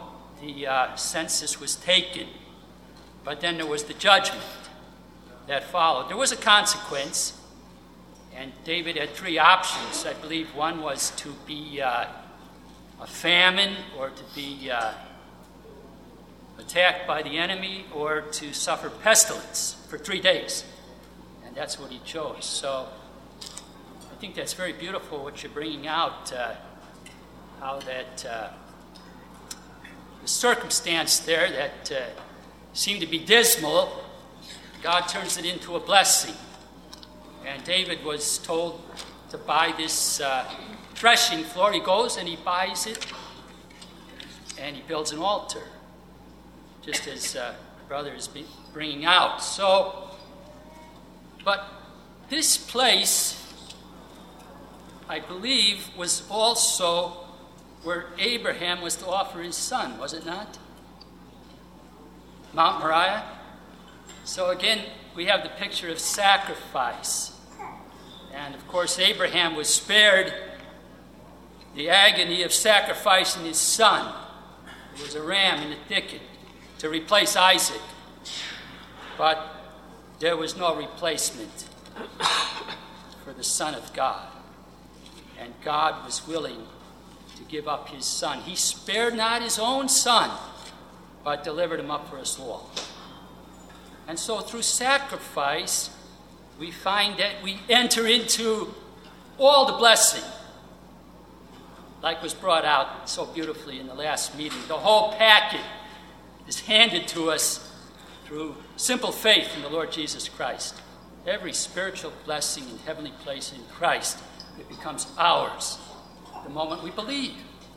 the uh, census was taken. But then there was the judgment that followed. There was a consequence, and David had three options. I believe one was to be uh, a famine, or to be uh, attacked by the enemy, or to suffer pestilence for three days. And that's what he chose. So I think that's very beautiful what you're bringing out, uh, how that uh, the circumstance there that uh, seemed to be dismal, God turns it into a blessing. And David was told to buy this uh, threshing floor. He goes and he buys it, and he builds an altar, just as uh, brother is bringing out. So, but this place, I believe, was also where Abraham was to offer his son, was it not? Mount Moriah. So again, we have the picture of sacrifice. And of course, Abraham was spared the agony of sacrificing his son. There was a ram in the thicket to replace Isaac. But there was no replacement for the Son of God. And God was willing to give up his son. He spared not his own son, but delivered him up for us all. And so through sacrifice, we find that we enter into all the blessing, like was brought out so beautifully in the last meeting. The whole packet is handed to us through simple faith in the Lord Jesus Christ. Every spiritual blessing in heavenly place in Christ, it becomes ours the moment we believe.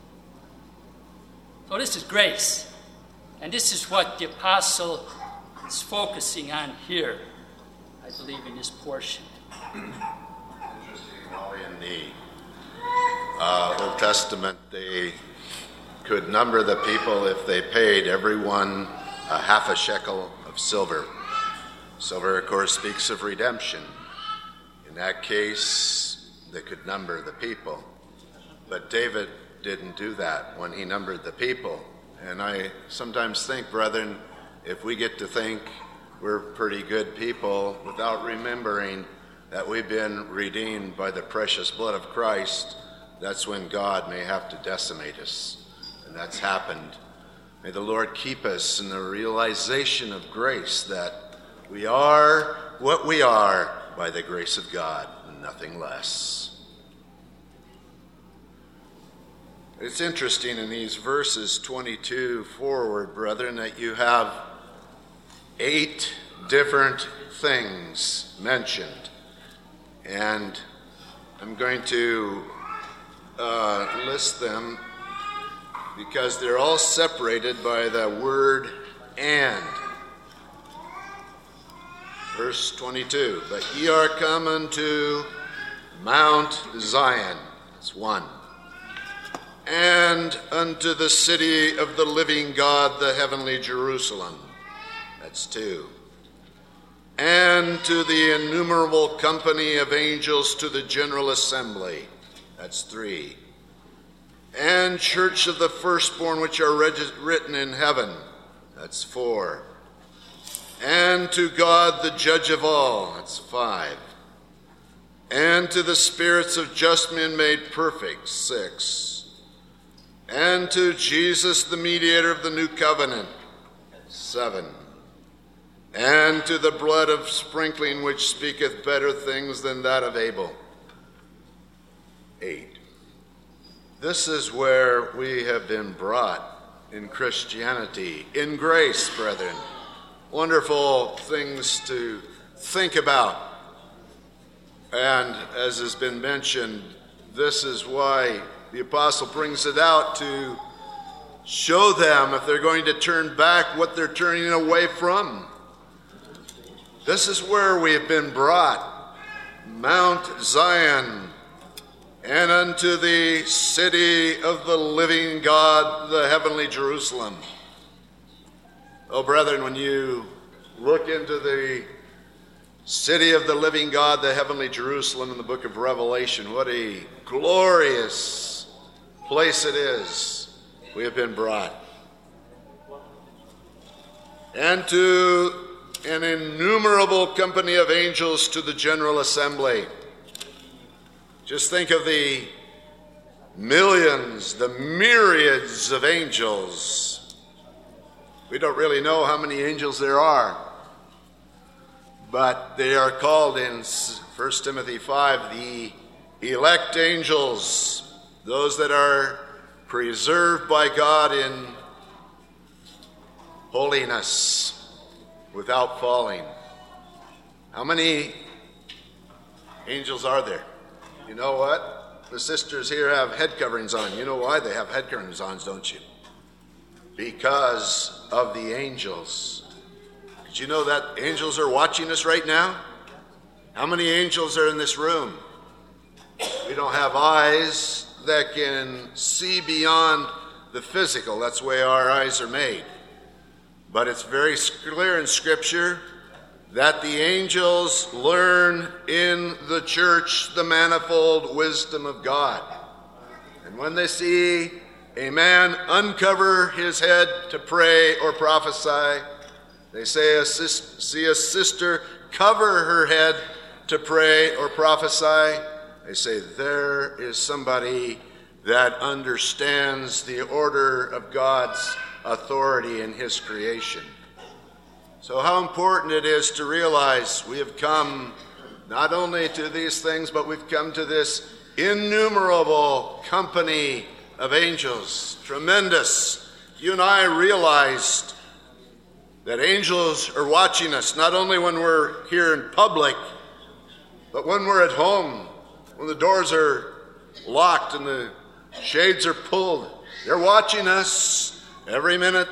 So this is grace. And this is what the apostle is focusing on here, I believe, in this portion. Well, in the uh, Old Testament, they could number the people if they paid everyone a half a shekel of silver. Silver, of course, speaks of redemption. In that case, they could number the people. But David didn't do that when he numbered the people. And I sometimes think, brethren, if we get to think we're pretty good people without remembering that we've been redeemed by the precious blood of Christ, that's when God may have to decimate us. And that's happened. May the Lord keep us in the realization of grace that we are what we are by the grace of God, and nothing less. It's interesting in these verses twenty-two forward, brethren, that you have eight different things mentioned. And I'm going to uh, list them because they're all separated by the word and. Verse twenty-two, but ye are come unto Mount Zion. That's one. And unto the city of the living God, the heavenly Jerusalem. That's two. And to the innumerable company of angels, to the general assembly. That's three. And church of the firstborn which are reg- written in heaven. That's four. And to God, the judge of all. That's five. And to the spirits of just men made perfect. Six. And to Jesus, the mediator of the new covenant. Seven. And to the blood of sprinkling, which speaketh better things than that of Abel. Eight. This is where we have been brought in Christianity, in grace, brethren. Wonderful things to think about. And as has been mentioned, this is why the apostle brings it out, to show them, if they're going to turn back, what they're turning away from. This is where we have been brought, Mount Zion, and unto the city of the living God, the heavenly Jerusalem. Oh, brethren, when you look into the city of the living God, the heavenly Jerusalem in the book of Revelation, what a glorious place it is. We have been brought. and to an innumerable company of angels to the General Assembly. Just think of the millions, the myriads of angels. We don't really know how many angels there are, but they are called in First Timothy five the elect angels, those that are preserved by God in holiness without falling. How many angels are there? You know what? The sisters here have head coverings on. You know why they have head coverings on, don't you? Because of the angels. Did you know that angels are watching us right now? How many angels are in this room? We don't have eyes that can see beyond the physical. That's the way our eyes are made. But it's very clear in Scripture that the angels learn in the church the manifold wisdom of God. And when they see a man uncover his head to pray or prophesy, they say, a sis- see a sister cover her head to pray or prophesy, they say, there is somebody that understands the order of God's authority in his creation. So how important it is to realize we have come not only to these things, but we've come to this innumerable company of angels. Tremendous. You and I realized that angels are watching us, not only when we're here in public, but when we're at home, when the doors are locked and the shades are pulled. They're watching us every minute.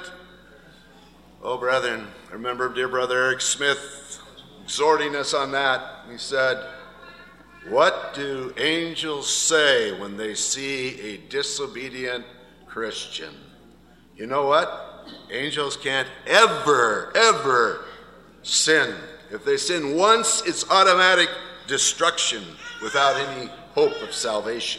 Oh, brethren, I remember dear brother Eric Smith exhorting us on that. He said, what do angels say when they see a disobedient Christian? You know what? Angels can't ever, ever sin. If they sin once, it's automatic destruction without any hope of salvation.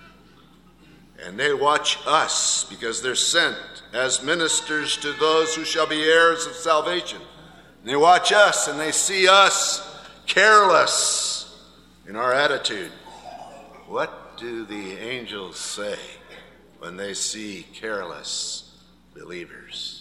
And they watch us because they're sent as ministers to those who shall be heirs of salvation. And they watch us and they see us careless in our attitude. What do the angels say when they see careless believers?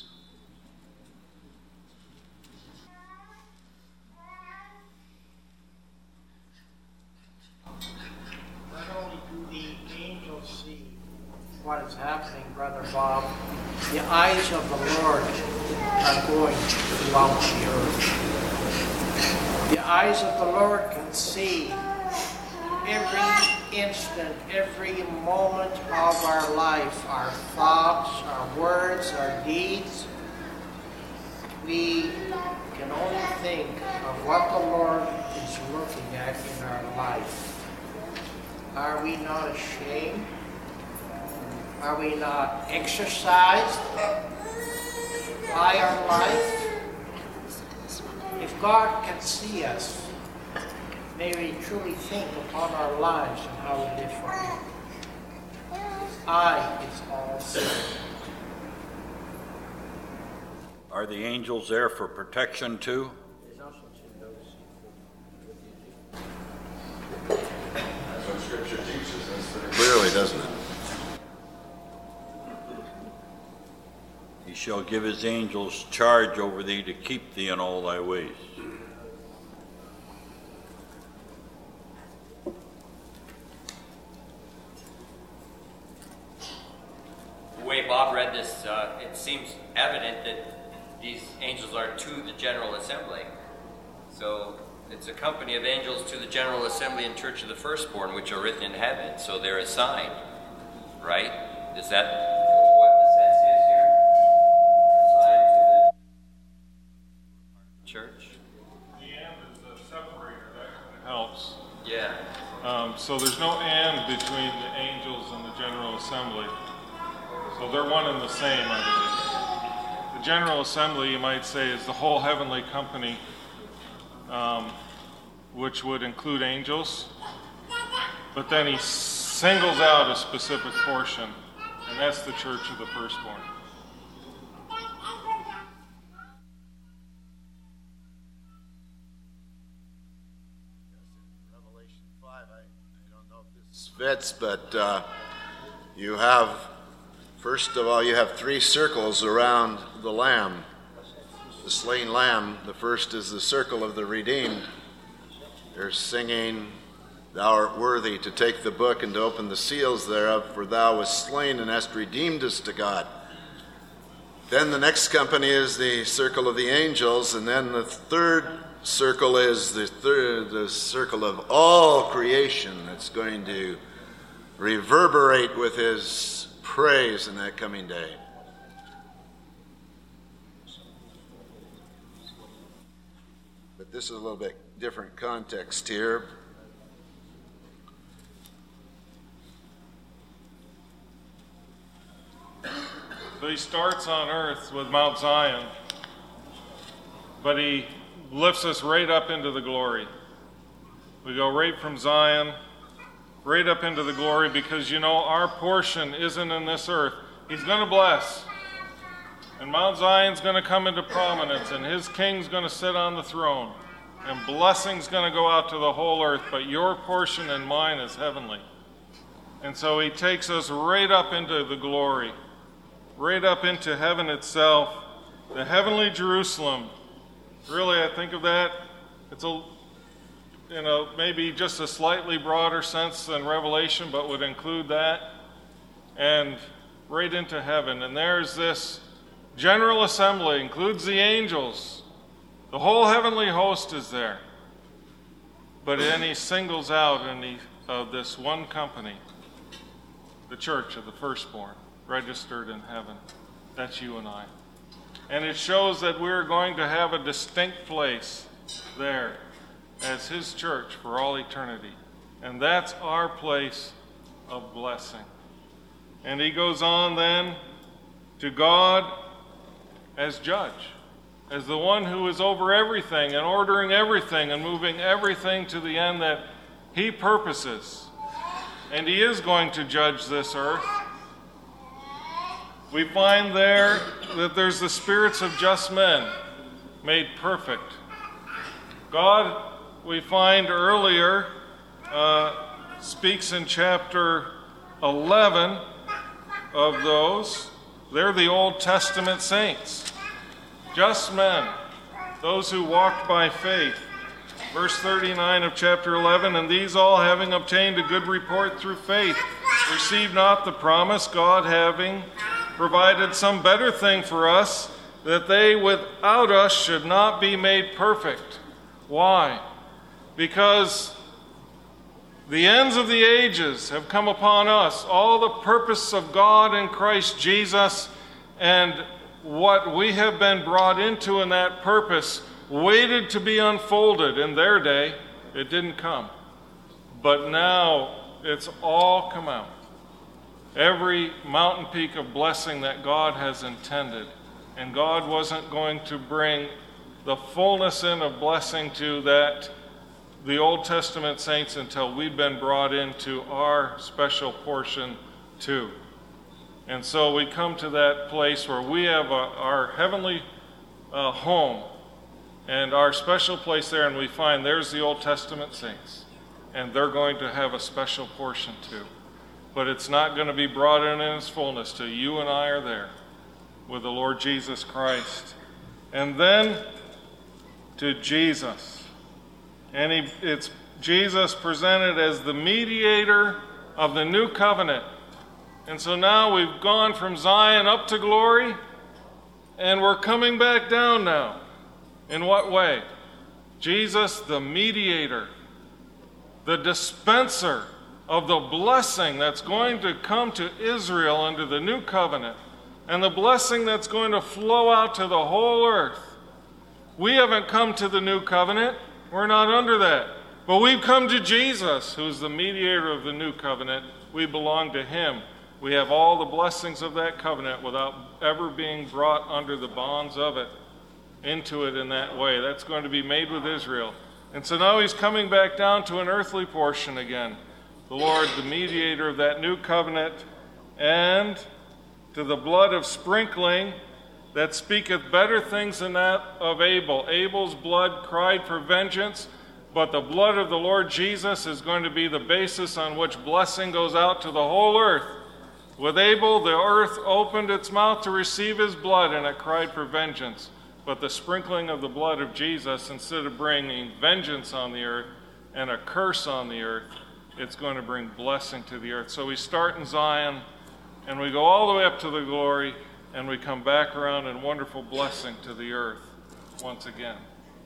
Not only do the angels see what is happening, Brother Bob, the eyes of the Lord are going throughout the earth. The eyes of the Lord can see every instant, every moment of our life, our thoughts, our words, our deeds. We can only think of what the Lord is looking at in our life. Are we not ashamed? Are we not exercised by our life? If God can see us, may we truly think upon our lives and how we live for Him. I is all sin. Are the angels there for protection too? That's what Scripture teaches us clearly, doesn't it? He shall give his angels charge over thee to keep thee in all thy ways. The way Bob read this, uh, it seems evident that these angels are to the General Assembly. So it's a company of angels to the General Assembly and Church of the Firstborn, which are written in heaven. So they're assigned, right? Is that what the sense is here? Assigned to the church? The and is a separator. That helps. Yeah. Um, so there's no and between the angels and the General Assembly. So they're one and the same, I believe. The General Assembly, you might say, is the whole heavenly company, um, which would include angels. But then he singles out a specific portion, and that's the Church of the Firstborn. twenty-five, I, I don't know if this fits, but uh, you have, first of all, you have three circles around the Lamb, the slain Lamb. The first is the circle of the redeemed. They're singing, "Thou art worthy to take the book and to open the seals thereof, for thou wast slain and hast redeemed us to God." Then the next company is the circle of the angels, and then the third circle is the third, the circle of all creation that's going to reverberate with his praise in that coming day. But this is a little bit different context here. So he starts on earth with Mount Zion, but he lifts us right up into the glory. We go right from Zion, right up into the glory, because, you know, our portion isn't in this earth. He's going to bless. And Mount Zion's going to come into prominence, and his king's going to sit on the throne. And blessing's going to go out to the whole earth, but your portion and mine is heavenly. And so he takes us right up into the glory, right up into heaven itself, the heavenly Jerusalem. Really, I think of that, it's a, you know, maybe just a slightly broader sense than Revelation, but would include that, and right into heaven. And there's this general assembly, includes the angels. The whole heavenly host is there. But then he singles out in the, of this one company, the church of the firstborn, registered in heaven. That's you and I. And it shows that we're going to have a distinct place there as his church for all eternity. And that's our place of blessing. And he goes on then to God as judge, as the one who is over everything and ordering everything and moving everything to the end that he purposes. And he is going to judge this earth. We find there that there's the spirits of just men made perfect. God, we find earlier, uh, speaks in chapter eleven of those. They're the Old Testament saints, just men, those who walked by faith. Verse thirty-nine of chapter eleven, "And these all, having obtained a good report through faith, received not the promise, God having provided some better thing for us, that they without us should not be made perfect." Why? Because the ends of the ages have come upon us, all the purpose of God in Christ Jesus, and what we have been brought into in that purpose waited to be unfolded in their day. It didn't come. But now it's all come out. Every mountain peak of blessing that God has intended. And God wasn't going to bring the fullness in of blessing to that, the Old Testament saints, until we've been brought into our special portion too. And so we come to that place where we have a, our heavenly uh, home and our special place there, and we find there's the Old Testament saints, and they're going to have a special portion too. But it's not going to be brought in in its fullness till you and I are there with the Lord Jesus Christ. And then to Jesus. And he, it's Jesus presented as the mediator of the new covenant. And so now we've gone from Zion up to glory, and we're coming back down now. In what way? Jesus, the mediator, the dispenser of the blessing that's going to come to Israel under the new covenant, and the blessing that's going to flow out to the whole earth. We haven't come to the new covenant. We're not under that. But we've come to Jesus, who's the mediator of the new covenant. We belong to him. We have all the blessings of that covenant without ever being brought under the bonds of it, into it in that way. That's going to be made with Israel. And so now he's coming back down to an earthly portion again. The Lord, the mediator of that new covenant, and to the blood of sprinkling that speaketh better things than that of Abel. Abel's blood cried for vengeance, But the blood of the Lord Jesus is going to be the basis on which blessing goes out to the whole earth. With Abel, the earth opened its mouth to receive his blood, and it cried for vengeance. But the sprinkling of the blood of Jesus, instead of bringing vengeance on the earth and a curse on the earth, it's going to bring blessing to the earth. So we start in Zion, and we go all the way up to the glory, and we come back around in wonderful blessing to the earth once again.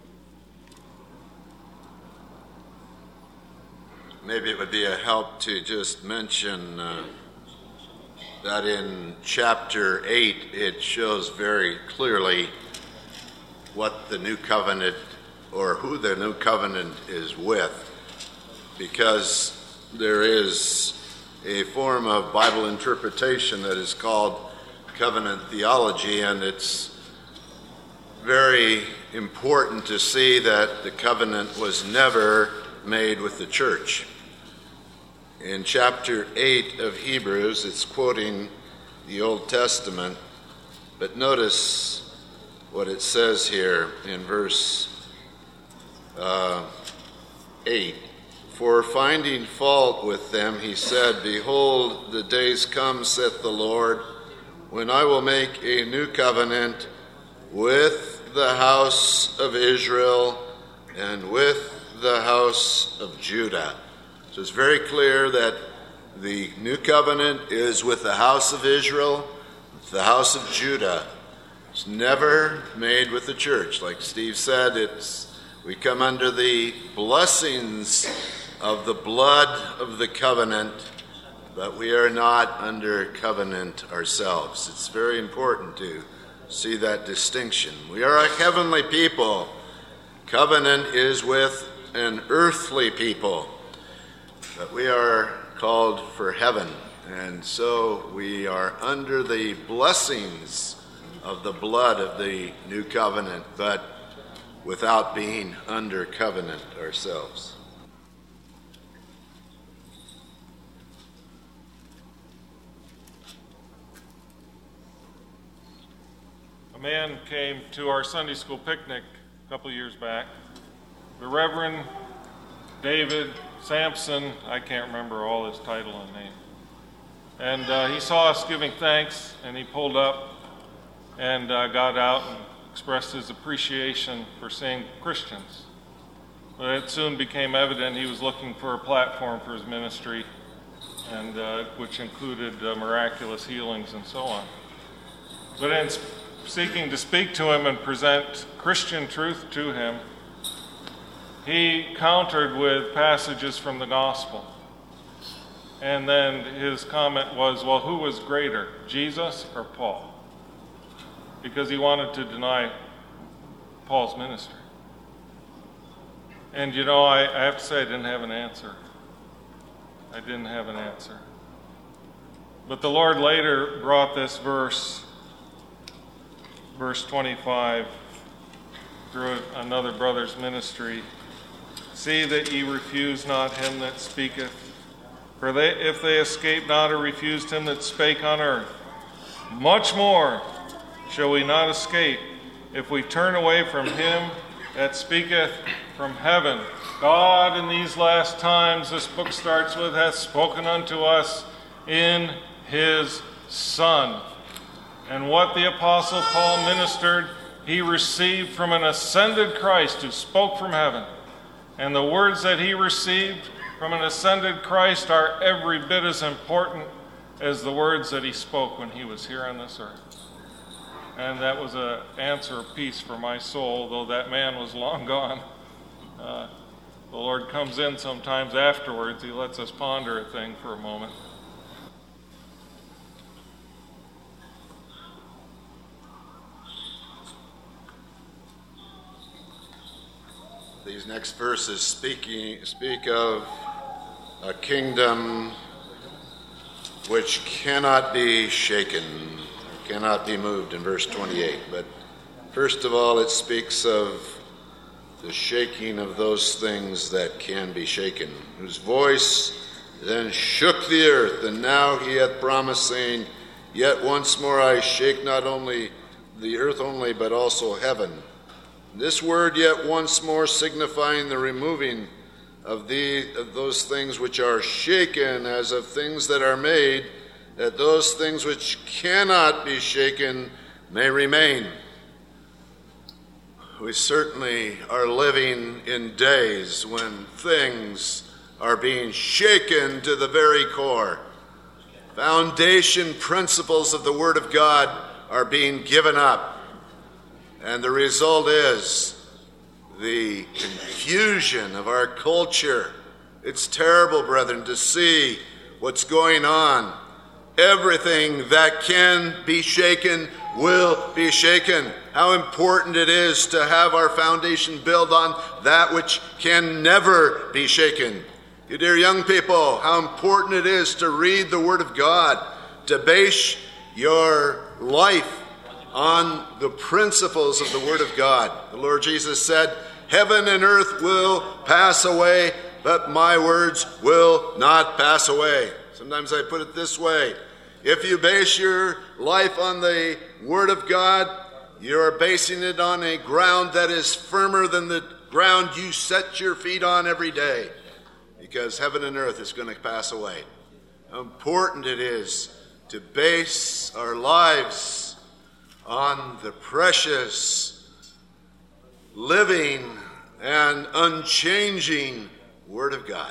Maybe it would be a help to just mention uh, that in chapter eight, it shows very clearly what the new covenant, or who the new covenant is with, because there is a form of Bible interpretation that is called covenant theology, and it's very important to see that the covenant was never made with the church. In chapter eight of Hebrews, it's quoting the Old Testament, but notice what it says here in verse uh, eight. For finding fault with them, he said, Behold, the days come, saith the Lord, when I will make a new covenant with the house of Israel and with the house of Judah. So it's very clear that the new covenant is with the house of Israel, with the house of Judah. It's never made with the church. Like Steve said, it's we come under the blessings of the blood of the covenant, but we are not under covenant ourselves. It's very important to see that distinction. We are a heavenly people. Covenant is with an earthly people, but we are called for heaven, and so we are under the blessings of the blood of the new covenant, but without being under covenant ourselves. A man came to our Sunday school picnic a couple years back. The Reverend David Sampson, I can't remember all his title and name. And uh, he saw us giving thanks, and he pulled up and uh, got out and expressed his appreciation for seeing Christians. But it soon became evident he was looking for a platform for his ministry, and uh, which included uh, miraculous healings and so on. But in seeking to speak to him and present Christian truth to him, he countered with passages from the gospel. And then his comment was, well, who was greater, Jesus or Paul? Because he wanted to deny Paul's ministry. And you know, I, I have to say I didn't have an answer. I didn't have an answer. But the Lord later brought this verse, verse twenty-five, through another brother's ministry. See that ye refuse not him that speaketh. For they, if they escaped not or refused him that spake on earth, much more shall we not escape if we turn away from him that speaketh from heaven. God in these last times, this book starts with, hath spoken unto us in his Son. And what the Apostle Paul ministered, he received from an ascended Christ who spoke from heaven. And the words that he received from an ascended Christ are every bit as important as the words that he spoke when he was here on this earth. And that was an answer of peace for my soul, though that man was long gone. Uh, the Lord comes in sometimes afterwards. He lets us ponder a thing for a moment. These next verses speaking, speak of a kingdom which cannot be shaken, cannot be moved in verse twenty-eight. But first of all, it speaks of the shaking of those things that can be shaken, whose voice then shook the earth, and now he hath promised, saying, Yet once more I shake not only the earth only, but also heaven. This word yet once more signifying the removing of, the, of those things which are shaken, as of things that are made, that those things which cannot be shaken may remain. We certainly are living in days when things are being shaken to the very core. Foundation principles of the Word of God are being given up. And the result is the confusion of our culture. It's terrible, brethren, to see what's going on. Everything that can be shaken will be shaken. How important it is to have our foundation built on that which can never be shaken. You dear young people, how important it is to read the Word of God, to base your life on the principles of the Word of God. The Lord Jesus said, heaven and earth will pass away, but my words will not pass away. Sometimes I put it this way. If you base your life on the Word of God, you are basing it on a ground that is firmer than the ground you set your feet on every day, because heaven and earth is going to pass away. How important it is to base our lives on the precious, living, and unchanging Word of God.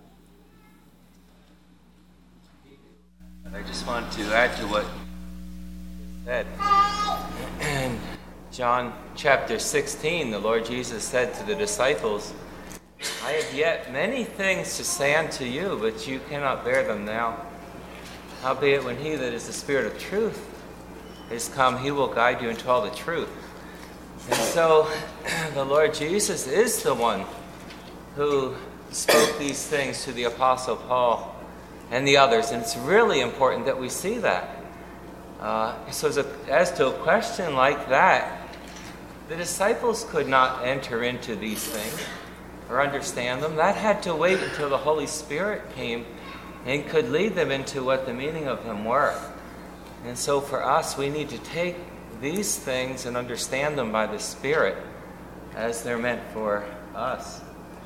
I just want to add to what said. In John chapter sixteen, the Lord Jesus said to the disciples, I have yet many things to say unto you, but you cannot bear them now. Howbeit, when he that is the Spirit of truth is come, he will guide you into all the truth. And so the Lord Jesus is the one who spoke these things to the Apostle Paul and the others. And it's really important that we see that. Uh, so as, a, as to a question like that, the disciples could not enter into these things or understand them. That had to wait until the Holy Spirit came and could lead them into what the meaning of them were. And so for us, we need to take these things and understand them by the Spirit as they're meant for us.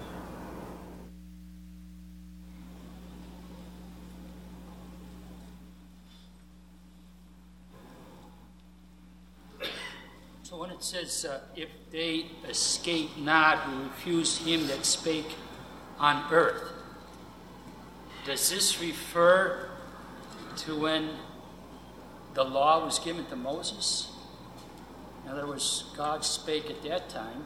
So when it says, uh, if they escape not who refuse him that spake on earth, does this refer to when the law was given to Moses? In other words, God spake at that time.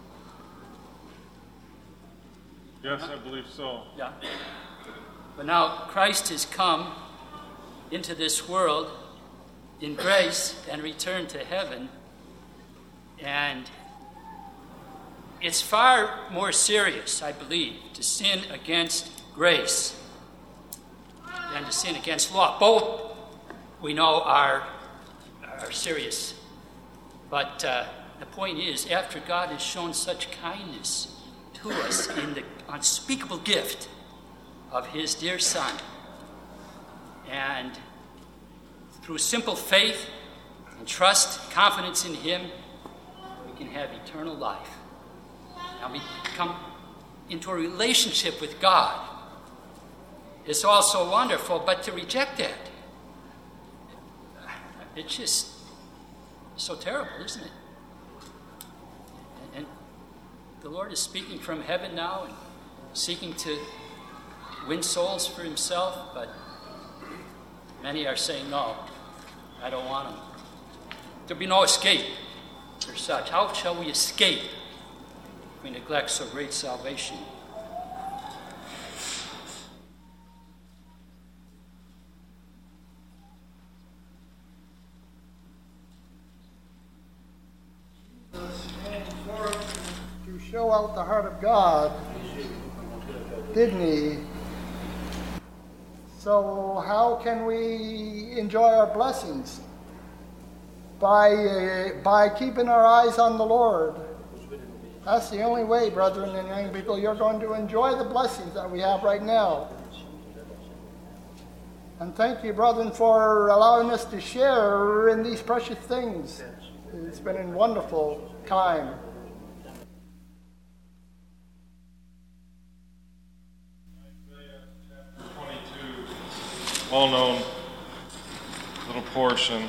Yes, I believe so. Yeah. But now Christ has come into this world in grace and returned to heaven. And it's far more serious, I believe, to sin against grace than to sin against law. Both, we know, are, are serious. But uh, the point is, after God has shown such kindness to us in the unspeakable gift of his dear Son, and through simple faith and trust, confidence in him, we can have eternal life. And we come into a relationship with God. It's all so wonderful, but to reject that, it's just so terrible, isn't it? And the Lord is speaking from heaven now and seeking to win souls for himself, but many are saying, no, I don't want them. There'll be no escape for such. How shall we escape if we neglect so great salvation? To show out the heart of God, didn't he? So how can we enjoy our blessings? By, uh, by keeping our eyes on the Lord. That's the only way, brethren and young people, you're going to enjoy the blessings that we have right now. And thank you, brethren, for allowing us to share in these precious things. It's been a wonderful time. well-known little portion.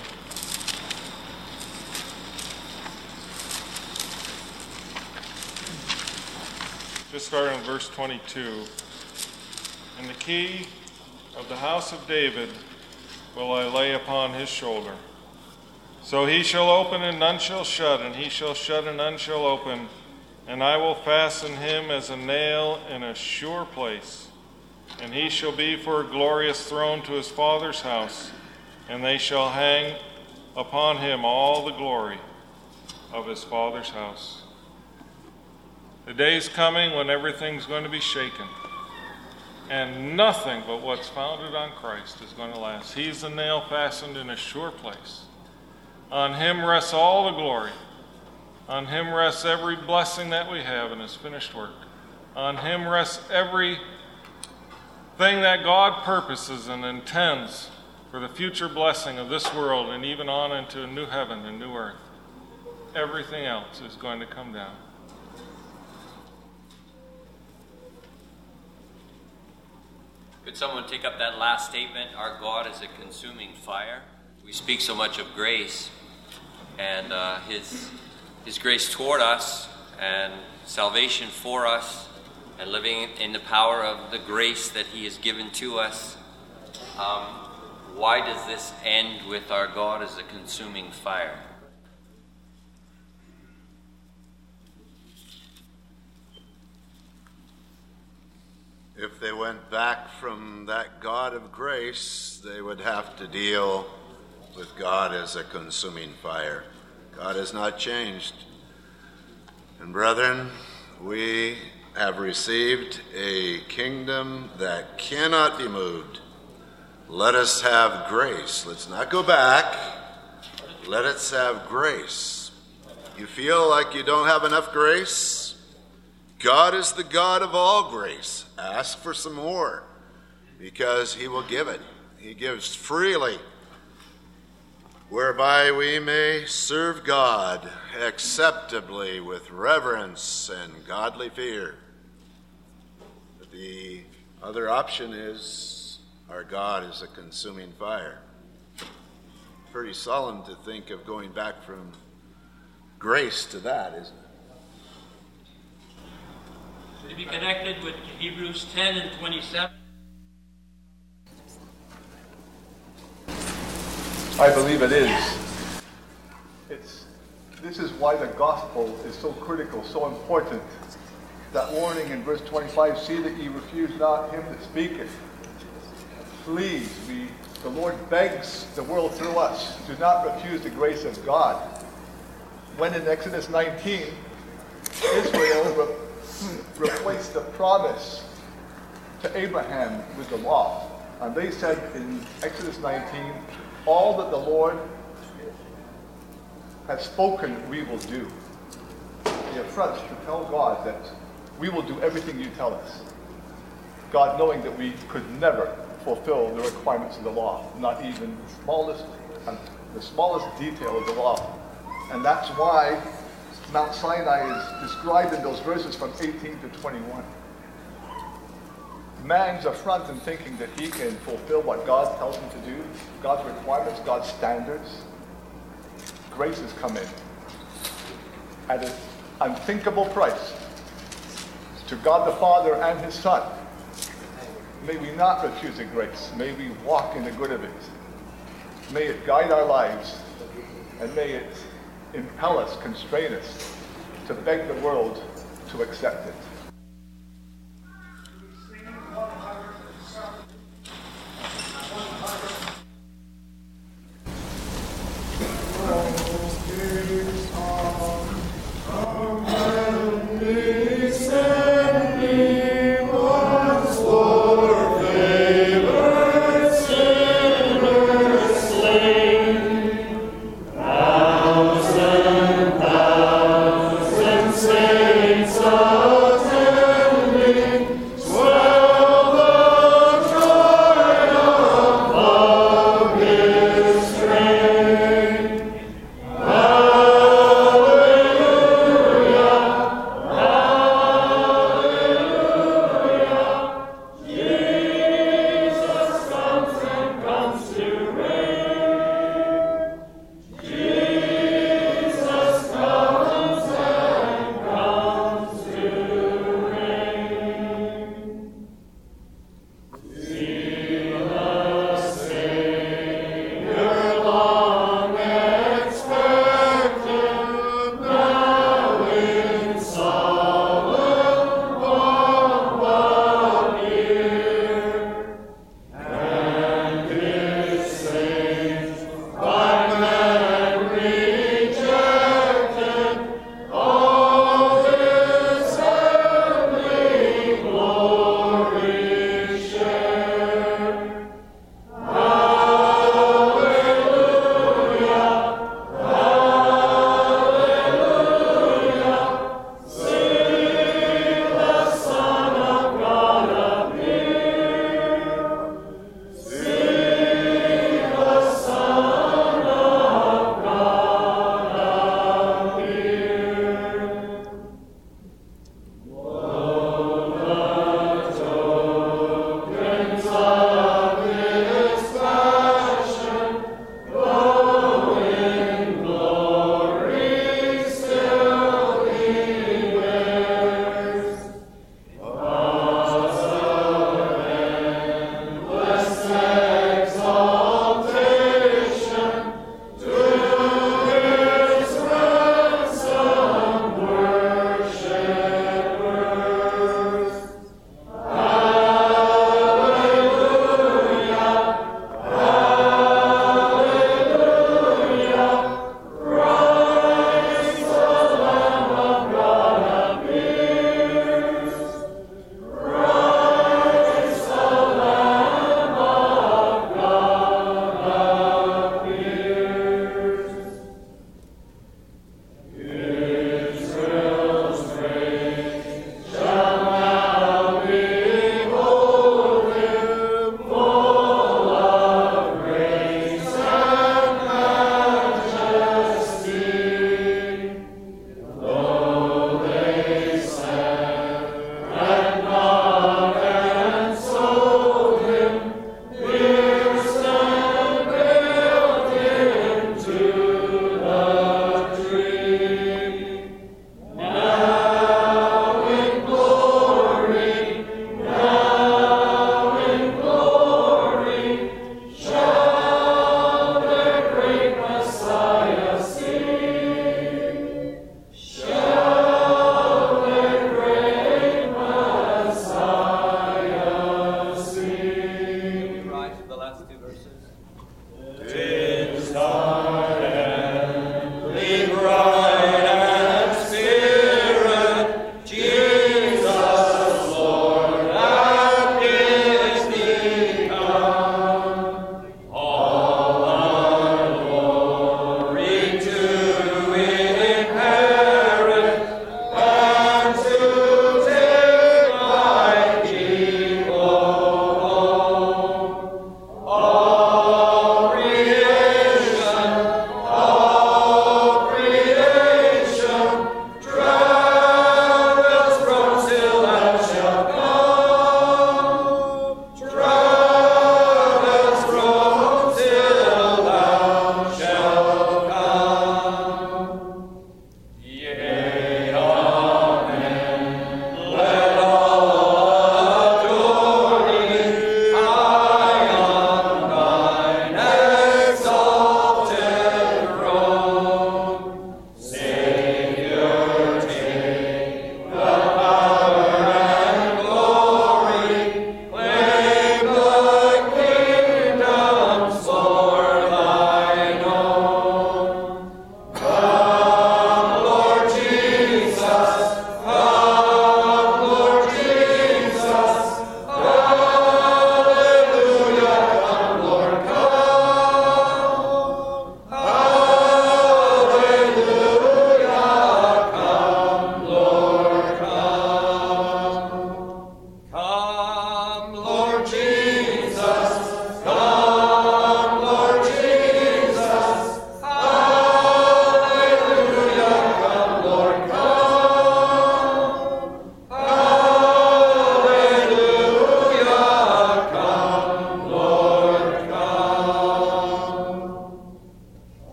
Just starting in verse twenty-two. And the key of the house of David will I lay upon his shoulder. So he shall open and none shall shut, and he shall shut and none shall open. And I will fasten him as a nail in a sure place. And he shall be for a glorious throne to his father's house. And they shall hang upon him all the glory of his father's house. The day's coming when everything's going to be shaken. And nothing but what's founded on Christ is going to last. He's the nail fastened in a sure place. On him rests all the glory. On him rests every blessing that we have in his finished work. On him rests every thing that God purposes and intends for the future blessing of this world and even on into a new heaven and new earth. Everything else is going to come down. Could someone take up that last statement? Our God is a consuming fire. We speak so much of grace and uh, his, his grace toward us and salvation for us and living in the power of the grace that he has given to us. Um, why does this end with our God as a consuming fire? If they went back from that God of grace, they would have to deal with God as a consuming fire. God has not changed. And brethren, we have received a kingdom that cannot be moved. Let us have grace. Let's not go back. Let us have grace. You feel like you don't have enough grace? God is the God of all grace. Ask for some more, because he will give it. He gives freely, whereby we may serve God acceptably with reverence and godly fear. But the other option is our God is a consuming fire. Pretty solemn to think of going back from grace to that, isn't it? To be connected with Hebrews ten and twenty-seven. I believe it is. It's, this is why the gospel is so critical, so important. That warning in verse twenty-five, see that ye refuse not him that speaketh. Please, we, the Lord begs the world through us, do not refuse the grace of God. When in Exodus nineteen, Israel re- replaced the promise to Abraham with the law. And they said in Exodus nineteen, all that the Lord has spoken, we will do. The affront to tell God that we will do everything you tell us. God knowing that we could never fulfill the requirements of the law, not even the smallest, uh, the smallest detail of the law. And that's why Mount Sinai is described in those verses from eighteen to twenty-one. Man's affront in thinking that he can fulfill what God tells him to do, God's requirements, God's standards. Grace has come in at an unthinkable price to God the Father and his Son. May we not refuse the grace. May we walk in the good of it. May it guide our lives, and may it impel us, constrain us to beg the world to accept it. Thousand, thousand saints of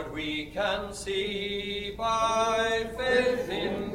we can see by faith in